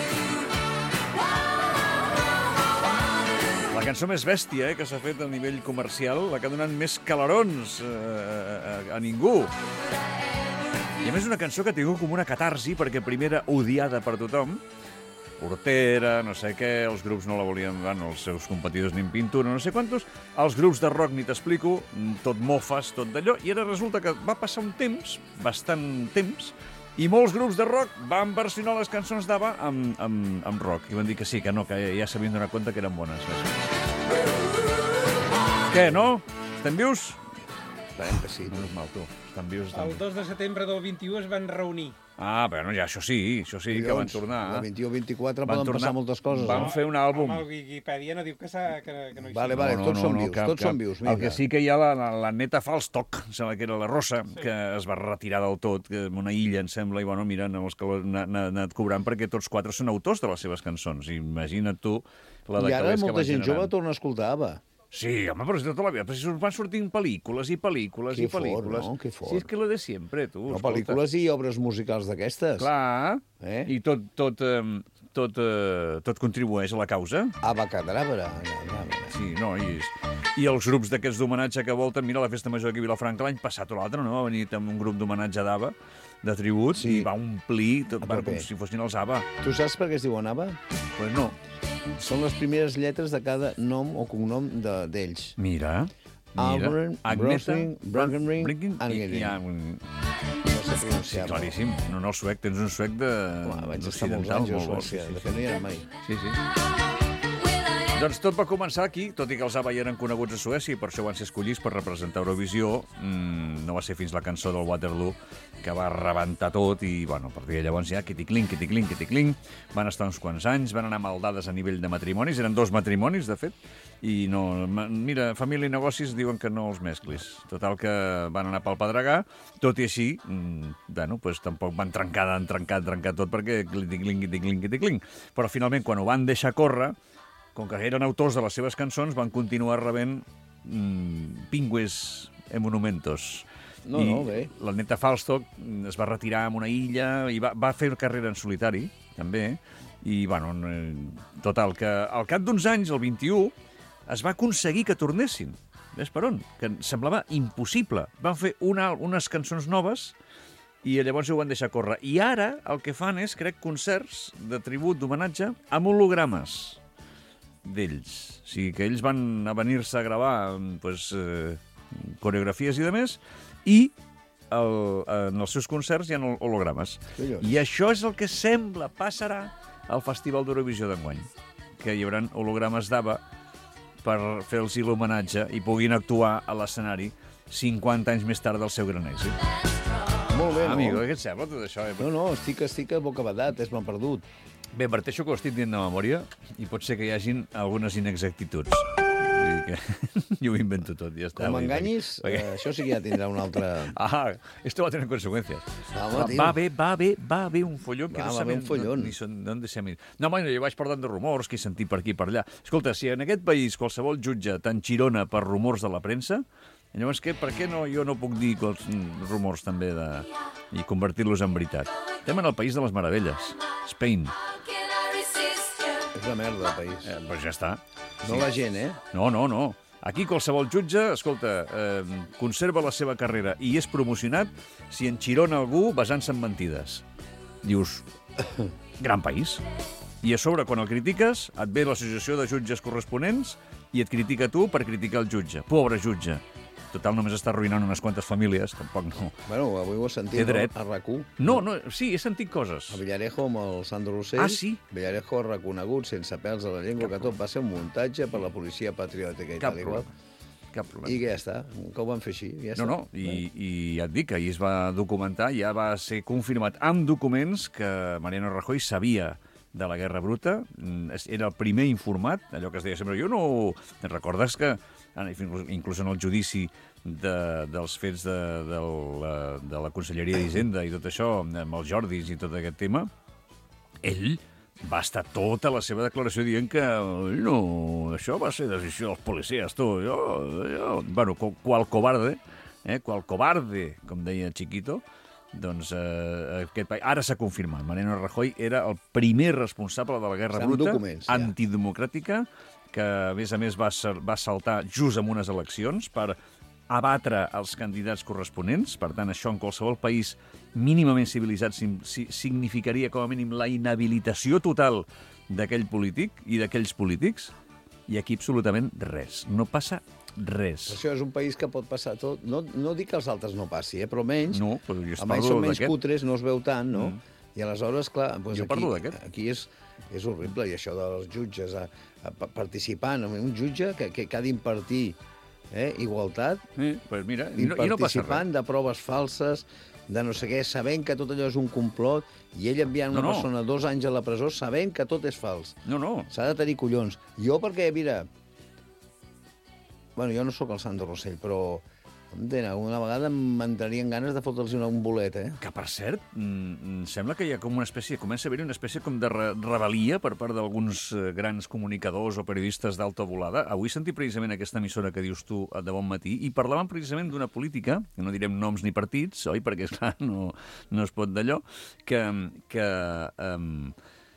La cançó més bèstia eh, que s'ha fet a nivell comercial, la que ha donat més calarons eh, a, a ningú. I a més una cançó que ha tingut com una catarsi, perquè primer era odiada per tothom, hortera, no sé què, els grups no la volien, bueno, els seus competidors ni en pintura, no sé quantos, els grups de rock ni t'explico, tot mofes, tot d'allò, i ara resulta que va passar un temps, bastant temps, i molts grups de rock van versionar les cançons d'Ava amb, amb, amb rock, i van dir que sí, que no, que ja s'havien donat compte que eren bones. Què, no? Estem vius? Esperem que sí. Menys mal, tu. Estan vius, estan El vius. dos de setembre del vint-i-u es van reunir. Ah, bueno, ja, això sí, això sí, que van tornar. La vint-i-u vint-i-quatre Van poden tornar- passar moltes coses. van eh? fer un àlbum. Amb el Wikipedia no diu que, s'ha- que, que no hi Vale, sigui. vale, tots són vius, tots són vius, vinga. El que sí que hi ha la, la, la neta Falstock, em sembla que era la Rosa, sí. que es va retirar del tot, que en una illa, em sembla, i bueno, mira, els que l'han han anat cobrant, perquè tots quatre són autors de les seves cançons. Imagina't tu la de I ara calés que molta van gent generant. jove torna a escoltar ABBA. Sí, home, però és de tota la vida. Però si van sortint pel·lícules i pel·lícules Que i pel·lícules. fort, no? Que fort. Sí, és que lo de sempre, tu. No, escolta. pel·lícules i obres musicals d'aquestes. Clar. Eh? I tot, tot, eh, tot, eh, tot contribueix a la causa. ABBA cadàvera. Sí, no, i, i els grups d'aquests d'homenatge que volten, mira, la festa major aquí a Vilafranca l'any passat o l'altre, no? Va venir amb un grup d'homenatge d'ABBA, de tribut, Sí. i va omplir, tot, A va, tope. com si fossin els ABBA. Tu saps per què es diuen ABBA? Pues no. Són les primeres lletres de cada nom o cognom de- d'ells. Mira, mira. Albert, Brosling, Brockenring, Brinking, i, Angelin. i, ha un... No sé Sí, pronunciar-ho. claríssim. No, no, el suec, tens un suec de... Home, vaig estar molts d'occidental, anys a molt bo, Suècia, sí, de sí, que no hi era mai. Sí, sí. Doncs tot va començar aquí, tot i que els ABBA ja eren coneguts a Suècia i per això van ser escollits per representar Eurovisió. Mm, no va ser fins la cançó del Waterloo que va rebentar tot i, bueno, a partir de llavors ja, quiticlin, quiticlin, quiticlin. Van estar uns quants anys, van anar maldades a nivell de matrimonis, eren dos matrimonis, de fet, i no... ma- Mira, família i negocis diuen que no els mesclis. Total que van anar pel pedregar, tot i així, mm, bueno, pues, tampoc van trencar, han trencat, trencat tot perquè quiticlin, quiticlin, quiticlin. Però finalment, quan ho van deixar córrer, com que eren autors de les seves cançons, van continuar rebent mm, pingües e monumentos. No, I no, bé. la neta Falstock mm, es va retirar en una illa i va, va fer carrera en solitari, també, i, bueno, eh, total, que al cap d'uns anys, el vint-i-u, es va aconseguir que tornessin. Ves per on? Que semblava impossible. Van fer una, unes cançons noves i llavors ho van deixar córrer. I ara el que fan és, crec, concerts de tribut, d'homenatge, amb hologrames d'ells. O sigui, que ells van a venir-se a gravar pues, eh, coreografies i de més, i el, en els seus concerts hi ha hologrames. Collons. I això és el que sembla passarà al Festival d'Eurovisió d'enguany, que hi haurà hologrames d'ABBA per fer-los l'homenatge i puguin actuar a l'escenari cinquanta anys més tard del seu gran èxit. Molt bé, Ah, no? amigo, què et sembla tot això? Eh? No, no, estic, estic a bocabadat, és m'ha perdut. Bé, parteixo que ho estic dient de memòria i pot ser que hi hagin algunes inexactituds. Vull dir que jo ho invento tot, ja està. Com Vull dir, m'enganyis, perquè- eh, això sí que ja tindrà una altra... Ah, esto va a tener consecuencias. Home, va, tio. va haver, va haver, va haver un follón que Va, no va haver sabem un follón. No, ni son, d'on se m'hi- No, home, jo vaig parlant de rumors que he sentit per aquí i per allà. Escolta, si en aquest país qualsevol jutge t'enxirona per rumors de la premsa, llavors què, per què no, jo no puc dir quals rumors també de, i convertir-los en veritat? Estem en el país de les meravelles, Spain. És la merda del país. Eh, doncs ja està. No la gent, eh? No, no, no. Aquí qualsevol jutge, escolta, eh, conserva la seva carrera i és promocionat si enxirona algú basant-se en mentides. Dius, gran país. I a sobre, quan el critiques, et ve l'associació de jutges corresponents i et critica tu per criticar el jutge. Pobre jutge. Total, només està arruïnant unes quantes famílies, tampoc no. Bueno, avui ho has sentit, Té dret. no? A RAC u. No, no, sí, he sentit coses. A Villarejo amb el Sandro Rossell. Ah, sí? Villarejo ha reconegut, sense pèls a la llengua, Cap que tot va ser un muntatge per la policia patriòtica i Cap tal i qual. problema. Cap problema. I que ja està, que ho van fer així. Ja No, està. no, i, i ja et dic, ahir es va documentar, ja va ser confirmat amb documents que Mariano Rajoy sabia de la Guerra Bruta, era el primer informat, allò que es deia sempre, jo no... Recordes que, inclús en el judici de, dels fets de, de, la, de la Conselleria d'Hisenda i tot això, amb els Jordis i tot aquest tema, ell va estar tota la seva declaració dient que no, això va ser decisió dels policies, tu, jo, jo... Bueno, qual cobarde, eh, qual cobarde, com deia Chiquito, doncs eh, aquest país... Ara s'ha confirmat. Mariano Rajoy era el primer responsable de la Guerra Estan Bruta, documents, ja. antidemocràtica, que a més a més va, ser, va saltar just en unes eleccions per abatre els candidats corresponents. Per tant, això en qualsevol país mínimament civilitzat significaria com a mínim la inhabilitació total d'aquell polític i d'aquells polítics. I aquí absolutament res. No passa res. Això és un país que pot passar tot. No, no dic que els altres no passi, eh? Però menys... No, però jo es almenys parlo són menys d'aquest. cutres, no es veu tant, no? Mm. I aleshores, clar, doncs Jo aquí, parlo d'aquest. aquí és, és horrible. I això dels jutges a, a, a participant, un jutge que, que, que ha d'impartir eh, igualtat, Eh, pues mira, i i no, i no passa res. participant de proves falses, de no sé què, sabent que tot allò és un complot, i ell enviant una No, no. persona dos anys a la presó sabent que tot és fals. No, no. S'ha de tenir collons. Jo perquè, mira... Bueno, jo no sóc el Sandro Rossell, però entén, alguna vegada m'entrarien ganes de fotre'ls un bolet, eh? Que, per cert, mm, sembla que hi ha com una espècie, comença a haver una espècie com de re rebel·lia per part d'alguns eh, grans comunicadors o periodistes d'alta volada. Avui sentit precisament aquesta emissora que dius tu de bon matí i parlaven precisament d'una política, que no direm noms ni partits, oi? Perquè, esclar, no, no es pot d'allò, que, que, um,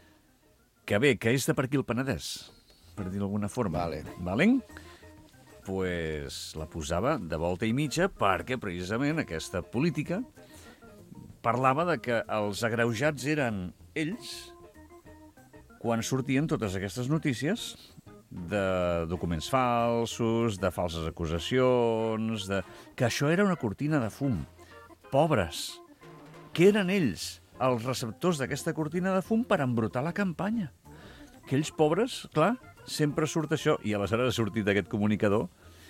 que bé, que és de per aquí el Penedès, per dir d'alguna forma. Vale. Valen? Pues la posava de volta i mitja perquè precisament aquesta política parlava de que els agreujats eren ells quan sortien totes aquestes notícies de documents falsos, de falses acusacions, de... que això era una cortina de fum. Pobres, que eren ells els receptors d'aquesta cortina de fum per embrutar la campanya. Aquells pobres, clar, sempre surt això, i aleshores ha sortit aquest comunicador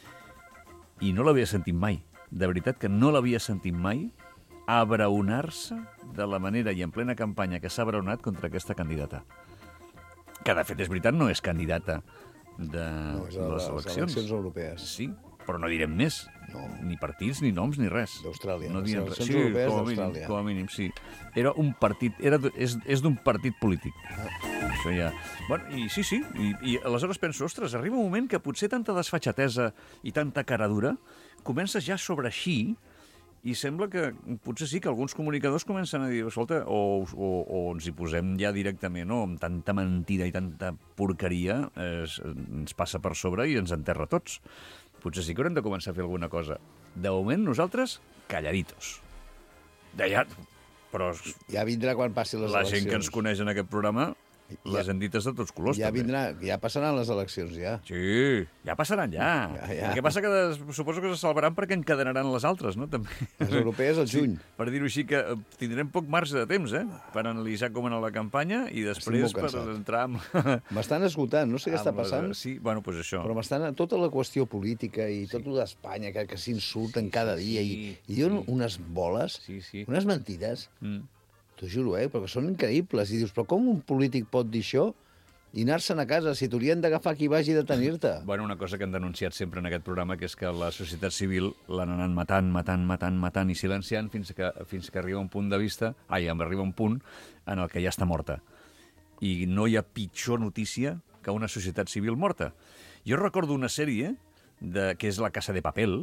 i no l'havia sentit mai. De veritat que no l'havia sentit mai abraonar-se de la manera i en plena campanya que s'ha abraonat contra aquesta candidata. Que, de fet, és veritat, no és candidata de No, és a les les eleccions. eleccions europees. Sí, però no direm més. No. Ni partits, ni noms, ni res. D'Austràlia, No les diem res. eleccions Sí, europees com a mínim, d'Austràlia. com a mínim, sí. Era un partit, era, d- és, és d'un partit polític. Ah. Això ja... Bueno, i sí, sí, i, i aleshores penso, ostres, arriba un moment que potser tanta desfatxatesa i tanta cara dura comença ja sobre així i sembla que potser sí que alguns comunicadors comencen a dir, escolta, o, o, o ens hi posem ja directament, no? Amb tanta mentida i tanta porqueria es, ens passa per sobre i ens enterra tots. Potser sí que haurem de començar a fer alguna cosa. De moment, nosaltres, calladitos. De ja... Però Ja vindrà quan passi les la eleccions. gent que ens coneix en aquest programa, les Ja- han dites de tots colors, Ja també. vindrà, ja passaran les eleccions, ja. Sí, ja passaran, ja. Ja, ja. El que passa que des- suposo que se salvaran perquè encadenaran les altres, no? També. Les europees al juny. Per dir-ho així, que eh, tindrem poc marge de temps, eh? Per analitzar com anar la campanya i després molt per cansat. entrar amb... M'estan esgotant, no sé què està amb les- passant, Sí, bueno, doncs això. però m'estan... Tota la qüestió política i tot el d'Espanya, que, que s'insulten cada dia, i, i diuen unes boles, Sí, sí. unes mentides, Mm. t'ho juro, eh? Perquè són increïbles. I dius, però com un polític pot dir això i anar-se'n a casa, si t'haurien d'agafar qui vagi a detenir-te? Bueno, una cosa que han denunciat sempre en aquest programa, que és que la societat civil l'han anat matant, matant, matant, matant i silenciant fins que, fins que arriba un punt de vista, ai, arriba un punt en el que ja està morta. I no hi ha pitjor notícia que una societat civil morta. Jo recordo una sèrie de, que és La Casa de Papel,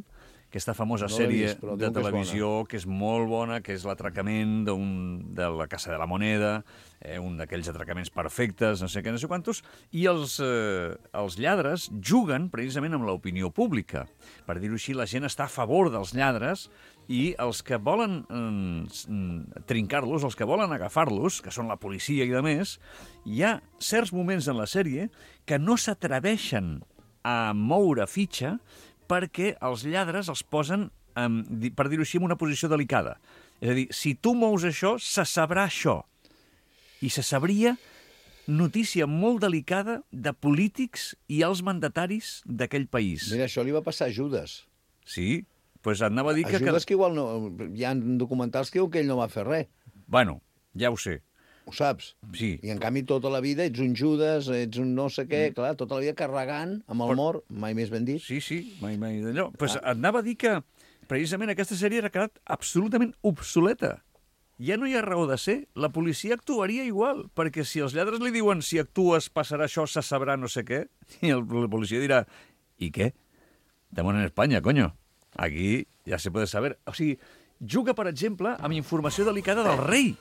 aquesta famosa No l'he sèrie vist, però de diuen que és televisió que és molt bona, que és l'atracament d'un- de la Casa de la Moneda, eh, un d'aquells atracaments perfectes, no sé què, no sé quantos, i els, eh, els lladres juguen precisament amb l'opinió pública. Per dir-ho així, la gent està a favor dels lladres i els que volen eh, trincar-los, els que volen agafar-los, que són la policia i de més, hi ha certs moments en la sèrie que no s'atreveixen a moure fitxa perquè els lladres els posen, um, per dir-ho així, en una posició delicada. És a dir, si tu mous això, se sabrà això. I se sabria notícia molt delicada de polítics i els mandataris d'aquell país. Mira, això li va passar a Judas. Sí, doncs anava a dir A que... Judas que igual no... Hi ha documentals que diuen que ell no va fer res. Bueno, ja ho sé. Ho saps? Sí. I en canvi tota la vida ets un Judas, ets un no sé què, clar, tota la vida carregant amb el mort, mai més ben dit. Sí, sí, mai, mai d'allò. Pues ah. anava a dir que precisament aquesta sèrie ha quedat absolutament obsoleta. Ja no hi ha raó de ser. La policia actuaria igual, perquè si els lladres li diuen si actues passarà això, se sabrà no sé què, i el, la policia dirà, ¿y qué? Estamos en España, coño. Aquí ja se puede saber. O sigui, juga, per exemple, amb informació delicada del rei.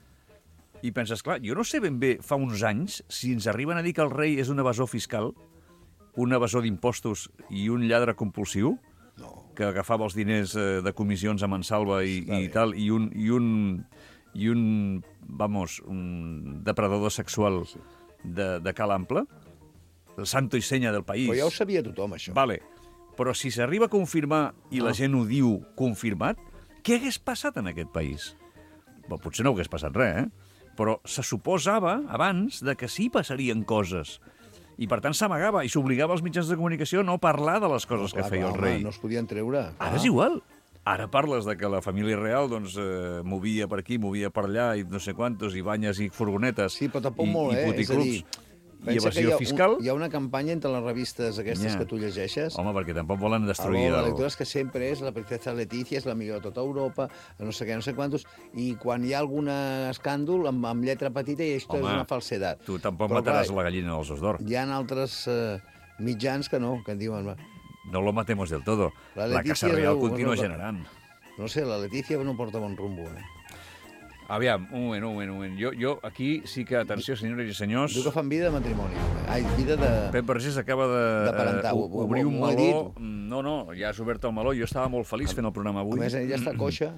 I penses, clar, jo no sé ben bé fa uns anys si ens arriben a dir que el rei és un evasor fiscal, un evasor d'impostos i un lladre compulsiu, no. que agafava els diners eh, de comissions a Mansalva i, i tal, i un, i un, i un, vamos, un depredador sexual de, de cal ample, el santo i senya del país. Però ja ho sabia tothom, això. Vale. Però si s'arriba a confirmar i no. la gent ho diu confirmat, què hagués passat en aquest país? Bé, potser no hagués passat res, eh? Però se suposava, abans, de que sí passarien coses. I, per tant, s'amagava i s'obligava als mitjans de comunicació a no parlar de les coses no, clar, que feia clar, el rei. Home, no es podien treure. Ara és igual. Ara parles de que la família real doncs, eh, movia per aquí, movia per allà, i no sé quantos, i banyes i furgonetes, sí, però tampoc i, molt, i eh? puticlubs, i pensa que hi evasió ha, fiscal. un, hi ha una campanya entre les revistes aquestes Ja. que tu llegeixes. Home, perquè tampoc volen destruir... Alò, la el... lectura és que sempre és la princesa Letícia, és la millor de tota Europa, no sé què, no sé quantos, i quan hi ha algun escàndol, amb, amb lletra petita, i això Home, és una falsedat. Tu tampoc Però, mataràs clar, la gallina dels ous d'or. Hi ha altres eh, mitjans que no, que en diuen... va, No lo matemos del todo. La La, Letícia Casa Real és el- continua el- generant. No sé, la Letícia no porta bon rumbo, eh? Aviam, un moment, un moment, un moment. Jo, jo aquí sí que, atenció, senyores i senyors... Diu que fan vida de matrimoni. Ai, vida de... Pep Vergés acaba de, De parentar, eh, ho- ho- obrir un m'ho he meló. dit. No, no, ja has obert el meló. Jo estava molt feliç fent el programa A avui. més, ella està coixa.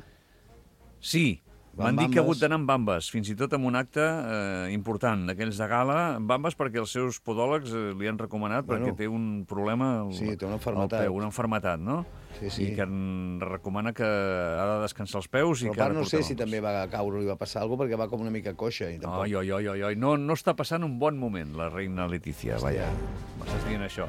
Sí, Va m'han amb dit que ha hagut bambes. d'anar amb bambes, fins i tot amb un acte eh, important, d'aquells de gala, amb bambes perquè els seus podòlegs eh, li han recomanat Bueno. perquè té un problema al, Sí, té una al malaltia. peu, una malaltia, no? Sí, sí. I que en recomana que ha de descansar els peus i Però que a ha part de no sé portar si bambes. també va caure, li va passar alguna cosa, perquè va com una mica coixa. I tampoc... Oi, oi, oi, oi, oi. No, no està passant un bon moment, la reina Letícia, vaja. M'estàs dient això.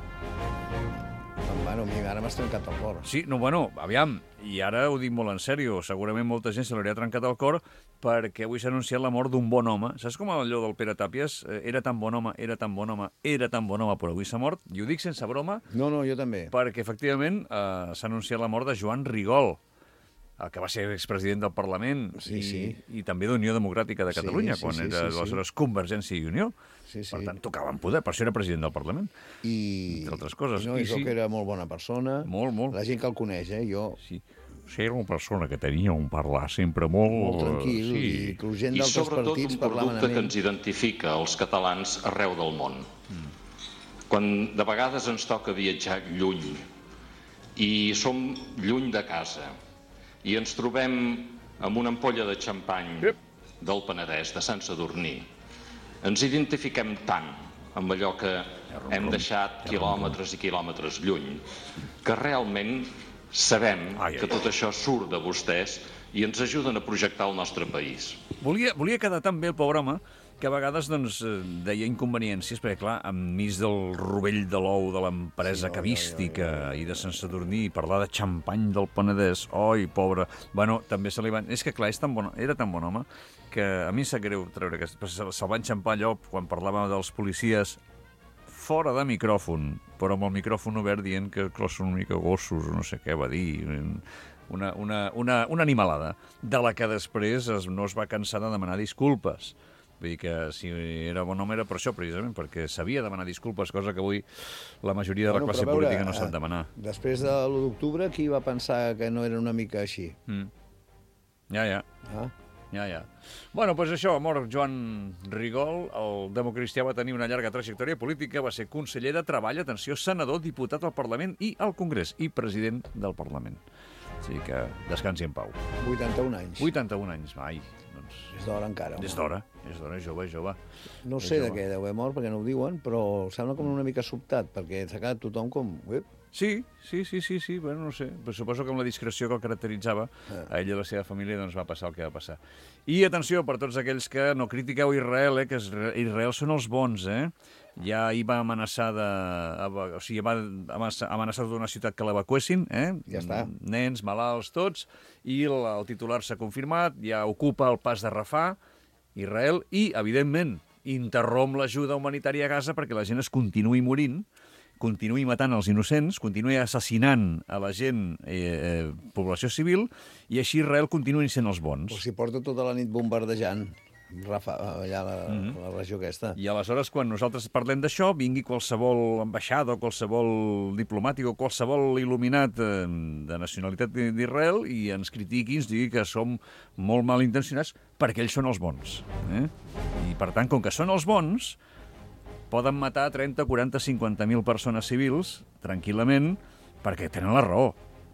Bueno, a mi ara m'has trencat el cor. Sí, no, bueno, aviam, i ara ho dic molt en sèrio, segurament molta gent se li hauria trencat el cor perquè avui s'ha anunciat la mort d'un bon home. Saps com allò del Pere Tàpies? Eh, Era tan bon home, era tan bon home, era tan bon home, però avui s'ha mort. I ho dic sense broma No, no, jo també. perquè, efectivament, eh, s'ha anunciat la mort de Joan Rigol, el que va ser expresident del Parlament Sí, i, sí. i també d'Unió Democràtica de Sí, Catalunya, sí, quan sí, era sí, sí. aleshores Convergència i Unió. Sí, sí. Per tant, tocava en poder, per això era president del Parlament. I... Entre altres coses. I no, I i sí. sí. que era molt bona persona. Molt, molt. La gent que el coneix, eh? Jo, Sí. Sí, era una persona que tenia un parlar sempre molt... molt tranquil, Sí. i que la gent I d'altres sobretot partits un parlaven producte amb que ell. ens identifica els catalans arreu del món. Quan de vegades ens toca viatjar lluny i som lluny de casa i ens trobem amb una ampolla de xampany del Penedès, de Sant Sadurní, ens identifiquem tant amb allò que hem deixat quilòmetres i quilòmetres lluny, que realment sabem Ai, ai, que tot això surt de vostès i ens ajuden a projectar el nostre país. Volia, volia quedar tan bé el pobre home que a vegades doncs, eh, deia inconveniències, perquè clar, enmig del rovell de l'ou de l'empresa Sí, cavística i de Sant Sadurní, parlar de xampany del Penedès, oi, pobre... Bueno, també se li van... És que clar, és tan bon... era tan bon home que a mi em sap greu treure aquest... Se'l van xampar allò quan parlàvem dels policies fora de micròfon, però amb el micròfon obert dient que clar, són una mica gossos, no sé què va dir... Una, una, una, una animalada, de la que després es, no es va cansar de demanar disculpes. Vull dir que si era bon home era per això, precisament, perquè sabia demanar disculpes, cosa que avui la majoria de la Bueno, classe però a veure, política no sap eh, demanar. Després de l'u d'octubre, qui va pensar que no era una mica així? Mm. Ja, ja. Ah? Ja, ja. Bueno, doncs això, mort Joan Rigol, el democristià va tenir una llarga trajectòria política, va ser conseller de Treball, atenció, senador, diputat al Parlament i al Congrés, i president del Parlament. O sigui que descansi en pau. vuitanta-un anys. vuitanta-un anys, ai. Doncs... És d'hora encara. És d'hora, és d'hora, jove, jove. No sé de què deu haver mort, perquè no ho diuen, però sembla com una mica sobtat, perquè s'ha quedat tothom com... Uep. Sí, sí, sí, sí, sí, bueno, no sé. Però suposo que amb la discreció que el caracteritzava, a ell i a la seva família doncs, va passar el que va passar. I atenció per tots aquells que no critiqueu Israel, eh, que Israel són els bons, eh? Ja hi va amenaçar de... O sigui, va amenaçar d'una ciutat que l'evacuessin, eh? Ja està. Nens, malalts, tots, i el, el titular s'ha confirmat, ja ocupa el pas de Rafah, Israel, i, evidentment, interromp l'ajuda humanitària a Gaza perquè la gent es continuï morint, continuï matant els innocents, continuï assassinant a la gent, eh, eh, població civil, i així Israel continuïn sent els bons. O si porta tota la nit bombardejant Rafa, allà a la, mm-hmm. la regió aquesta. I aleshores, quan nosaltres parlem d'això, vingui qualsevol ambaixada o qualsevol diplomàtic o qualsevol il·luminat eh, de nacionalitat d'Israel i ens critiqui, ens digui que som molt mal intencionats perquè ells són els bons. Eh? I, per tant, com que són els bons, poden matar trenta, quaranta, cinquanta mil persones civils tranquil·lament perquè tenen la raó.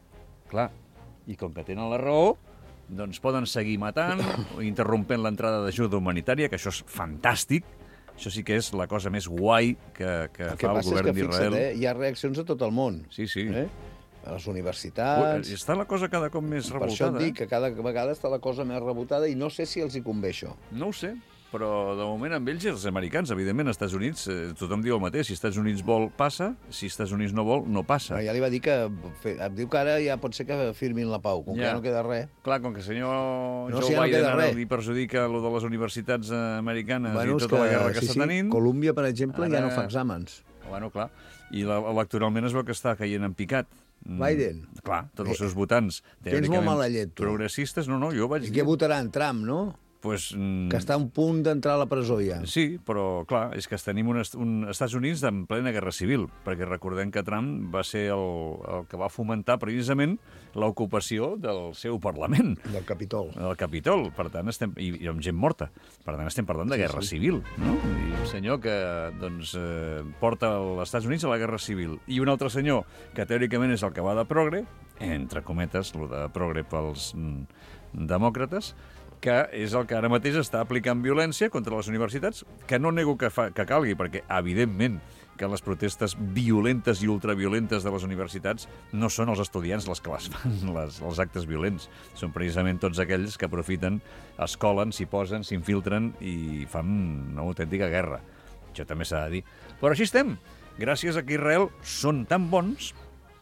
Clar, i com que tenen la raó, doncs poden seguir matant, interrompent l'entrada d'ajuda humanitària, que això és fantàstic. Això sí que és la cosa més guai que, que el fa que el govern d'Israel. Eh? Hi ha reaccions a tot el món. Sí, sí. Eh? A les universitats... Ui, està la cosa cada cop més revoltada. Per això et dic eh? que cada vegada està la cosa més rebotada i no sé si els hi convé això. No ho sé, però de moment amb ells i els americans, evidentment, als Estats Units, eh, tothom diu el mateix. Si els Estats Units vol, passa. Si els Estats Units no vol, no passa. Però ja li va dir que... Em diu que ara ja pot ser que firmin la pau, com ja. que ja no queda res. Clar, com que el senyor no, Joe si ja Biden no ara li perjudica el de les universitats americanes bueno, i tota que, la guerra que sí, està tenint... Sí, Colúmbia, per exemple, ara... ja no fa exàmens. Bueno, clar. I la, electoralment es veu que està caient en picat. Biden? Mm, clar, tots els seus votants. Tens molt mala llet, tu. Progressistes, no, no, jo vaig I dir... què votaran? Trump, no? Pues, mm... Que està a un punt d'entrar a la presó ja. Sí, però, clar, és que tenim un, un Estats Units en plena guerra civil, perquè recordem que Trump va ser el, el que va fomentar precisament l'ocupació del seu Parlament. Del Capitol. Del Capitol, per tant, estem... I, i amb gent morta. Per tant, estem parlant de guerra sí, sí. civil, no? I un senyor que, doncs, eh, porta els Estats Units a la guerra civil. I un altre senyor, que teòricament és el que va de progre, entre cometes, el de progre pels mm, demòcrates, que és el que ara mateix està aplicant violència contra les universitats, que no nego que, fa, que calgui, perquè, evidentment, que les protestes violentes i ultraviolentes de les universitats no són els estudiants les que les fan, les, els actes violents. Són precisament tots aquells que aprofiten, es colen, s'hi posen, s'infiltren i fan una autèntica guerra. Això també s'ha de dir. Però així estem. Gràcies a que Israel són tan bons,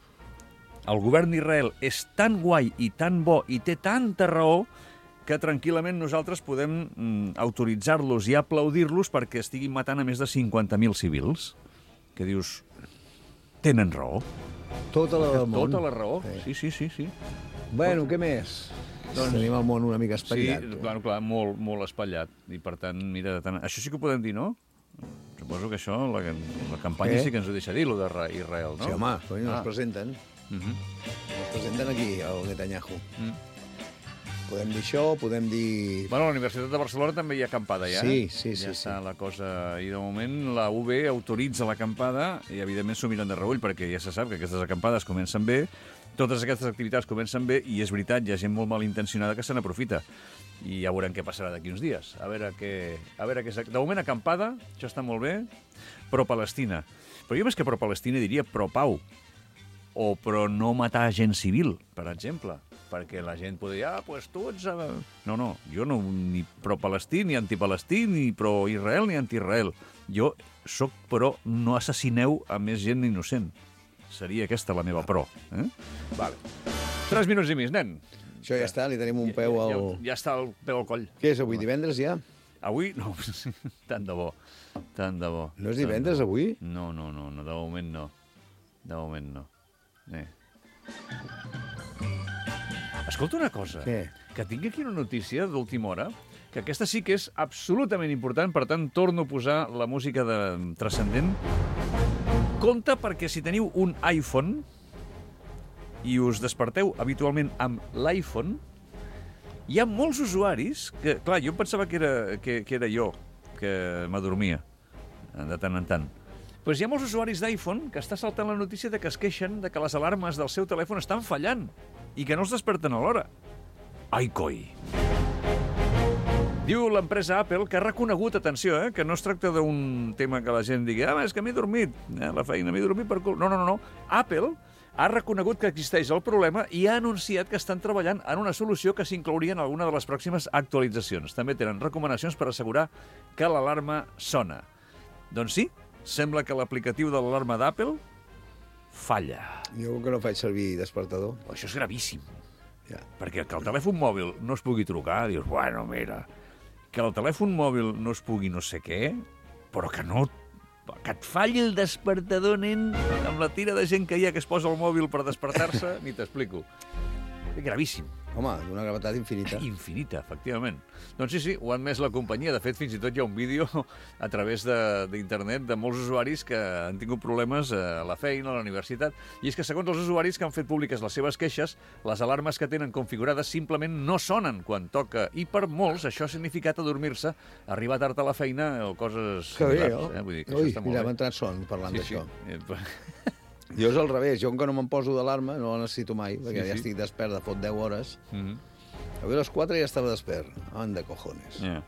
el govern d'Israel és tan guai i tan bo i té tanta raó que tranquil·lament nosaltres podem mm, autoritzar-los i aplaudir-los perquè estiguin matant a més de cinquanta mil civils. Que dius, tenen raó. Tota la del món. Tota la raó, sí, sí, sí. sí. Bueno, què més? Doncs tenim el món una mica espatllat. Sí, clar, clar, molt, molt espatllat. I per tant, mira, tant... això sí que ho podem dir, no? Suposo que això, la, la campanya eh? sí que ens ho deixa dir, lo d'Israel, no? Sí, home, però no ah. es presenten. Uh -huh. Es presenten aquí, al Netanyahu. Mm. Podem dir això, podem dir... Bueno, a la Universitat de Barcelona també hi ha acampada, ja. Sí, sí, sí. Ja sí. està la cosa... I de moment la U B autoritza l'acampada i, evidentment, s'ho miren de reull perquè ja se sap que aquestes acampades comencen bé, totes aquestes activitats comencen bé i, és veritat, hi ha gent molt malintencionada que se n'aprofita. I ja veurem què passarà d'aquí uns dies. A veure què... A veure què... De moment, acampada, això està molt bé, pro-Palestina. Però jo més que pro-Palestina diria pro-pau. O pro no matar gent civil, per exemple. Perquè la gent podria dir, ah, doncs tu ets... No, no, jo no ni pro-Palestí, ni anti-Palestí, ni pro-Israel, ni anti-Israel. Jo sóc pro no assassineu a més gent innocent. Seria aquesta la meva pro. Eh? Vale. Tres minuts i mig, nen. Això ja està, li tenim un peu al... Ja, ja, ja està el peu al coll. Què és, avui divendres ja? Avui? No, tant de bo. Tant de bo. No és divendres, avui? No, no, no, no, de moment no. De moment no. Eh. Escolta una cosa. Què? Que tinc aquí una notícia d'última hora que aquesta sí que és absolutament important, per tant, torno a posar la música de transcendent. Compte perquè si teniu un iPhone i us desperteu habitualment amb l'iPhone, hi ha molts usuaris que... Clar, jo pensava que era, que, que era jo que m'adormia de tant en tant. Pues hi ha molts usuaris d'iPhone que està saltant la notícia de que es queixen de que les alarmes del seu telèfon estan fallant i que no els desperten a l'hora. Ai, coi! Diu l'empresa Apple que ha reconegut, atenció, eh, que no es tracta d'un tema que la gent digui ah, és que m'he dormit, eh, la feina, m'he dormit per cul... No, no, no, no. Apple ha reconegut que existeix el problema i ha anunciat que estan treballant en una solució que s'inclouria en alguna de les pròximes actualitzacions. També tenen recomanacions per assegurar que l'alarma sona. Doncs sí, sembla que l'aplicatiu de l'alarma d'Apple falla. Jo que no faig servir despertador. Això és gravíssim. Ja. Perquè que el telèfon mòbil no es pugui trucar, dius, bueno, mira, que el telèfon mòbil no es pugui no sé què, però que no... que et falli el despertador, nen, amb la tira de gent que hi ha que es posa el mòbil per despertar-se, ni t'explico. És gravíssim. Home, d'una gravetat infinita. Infinita, efectivament. Doncs sí, sí, ho ha admès la companyia. De fet, fins i tot hi ha un vídeo a través d'internet de, de molts usuaris que han tingut problemes a la feina, a la universitat. I és que, segons els usuaris que han fet públiques les seves queixes, les alarmes que tenen configurades simplement no sonen quan toca. I per molts això ha significat adormir-se, arribar tard a la feina o coses... Que bé, similars, eh? Vull dir que Ui, això està molt mira, bé. m'ha entrat son parlant Sí, d'això. sí. Jo és al revés, jo que no me'n poso d'alarma, no la necessito mai, perquè Sí, ja sí. estic despert de fot deu hores. Mhm. Avui a les quatre ja estava despert. Anda, cojones. Ja.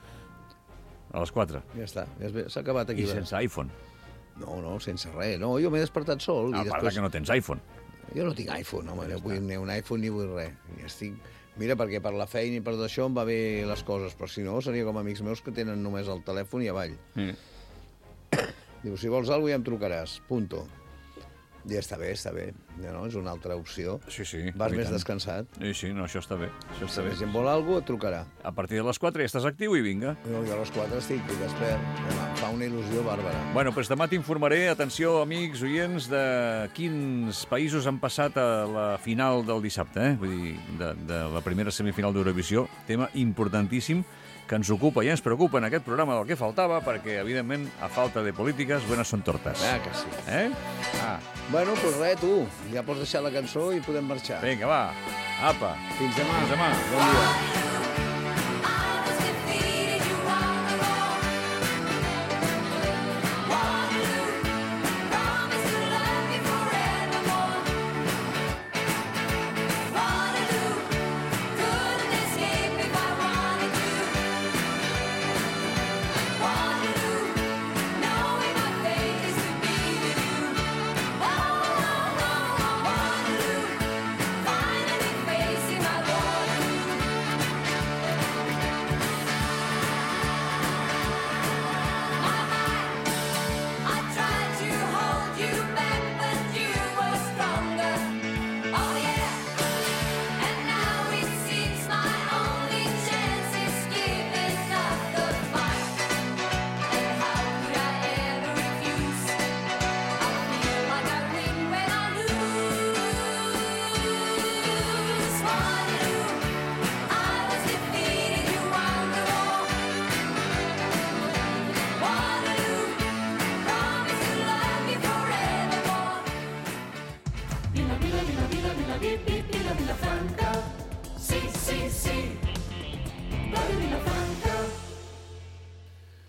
A les quatre. Ja està, ja es ve- s'ha acabat aquí. I la- sense iPhone. No, no, sense res. No, jo m'he despertat sol. A i part després... que no tens iPhone. Jo no tinc iPhone, home, no vull ni un iPhone ni vull res. Ja estic... Mira, perquè per la feina i per tot això em va bé les coses, però si no seria com amics meus que tenen només el telèfon i avall. Mm. Diu, si vols alguna cosa ja em trucaràs, punto. Ja està bé, està bé. Ja no, és una altra opció. Sí, sí. Vas i més tant. descansat. Sí, sí, no, això està bé. Això Si està la bé. gent vol alguna cosa, et trucarà. A partir de les quatre ja estàs actiu i vinga. No, jo a les quatre estic despert. Home, em fa una il·lusió bàrbara. Bueno, doncs demà t'informaré, atenció, amics, oients, de quins països han passat a la final del dissabte, eh? Vull dir, de, de la primera semifinal d'Eurovisió. Tema importantíssim que ens ocupa i ens preocupa en aquest programa del que faltava, perquè, evidentment, a falta de polítiques, buenas son tortas. Ah, que sí. Eh? Ah, Bueno, doncs res, tu. Ja pots deixar la cançó i podem marxar. vinga, va. Apa. Fins demà. Fins demà. Bon dia.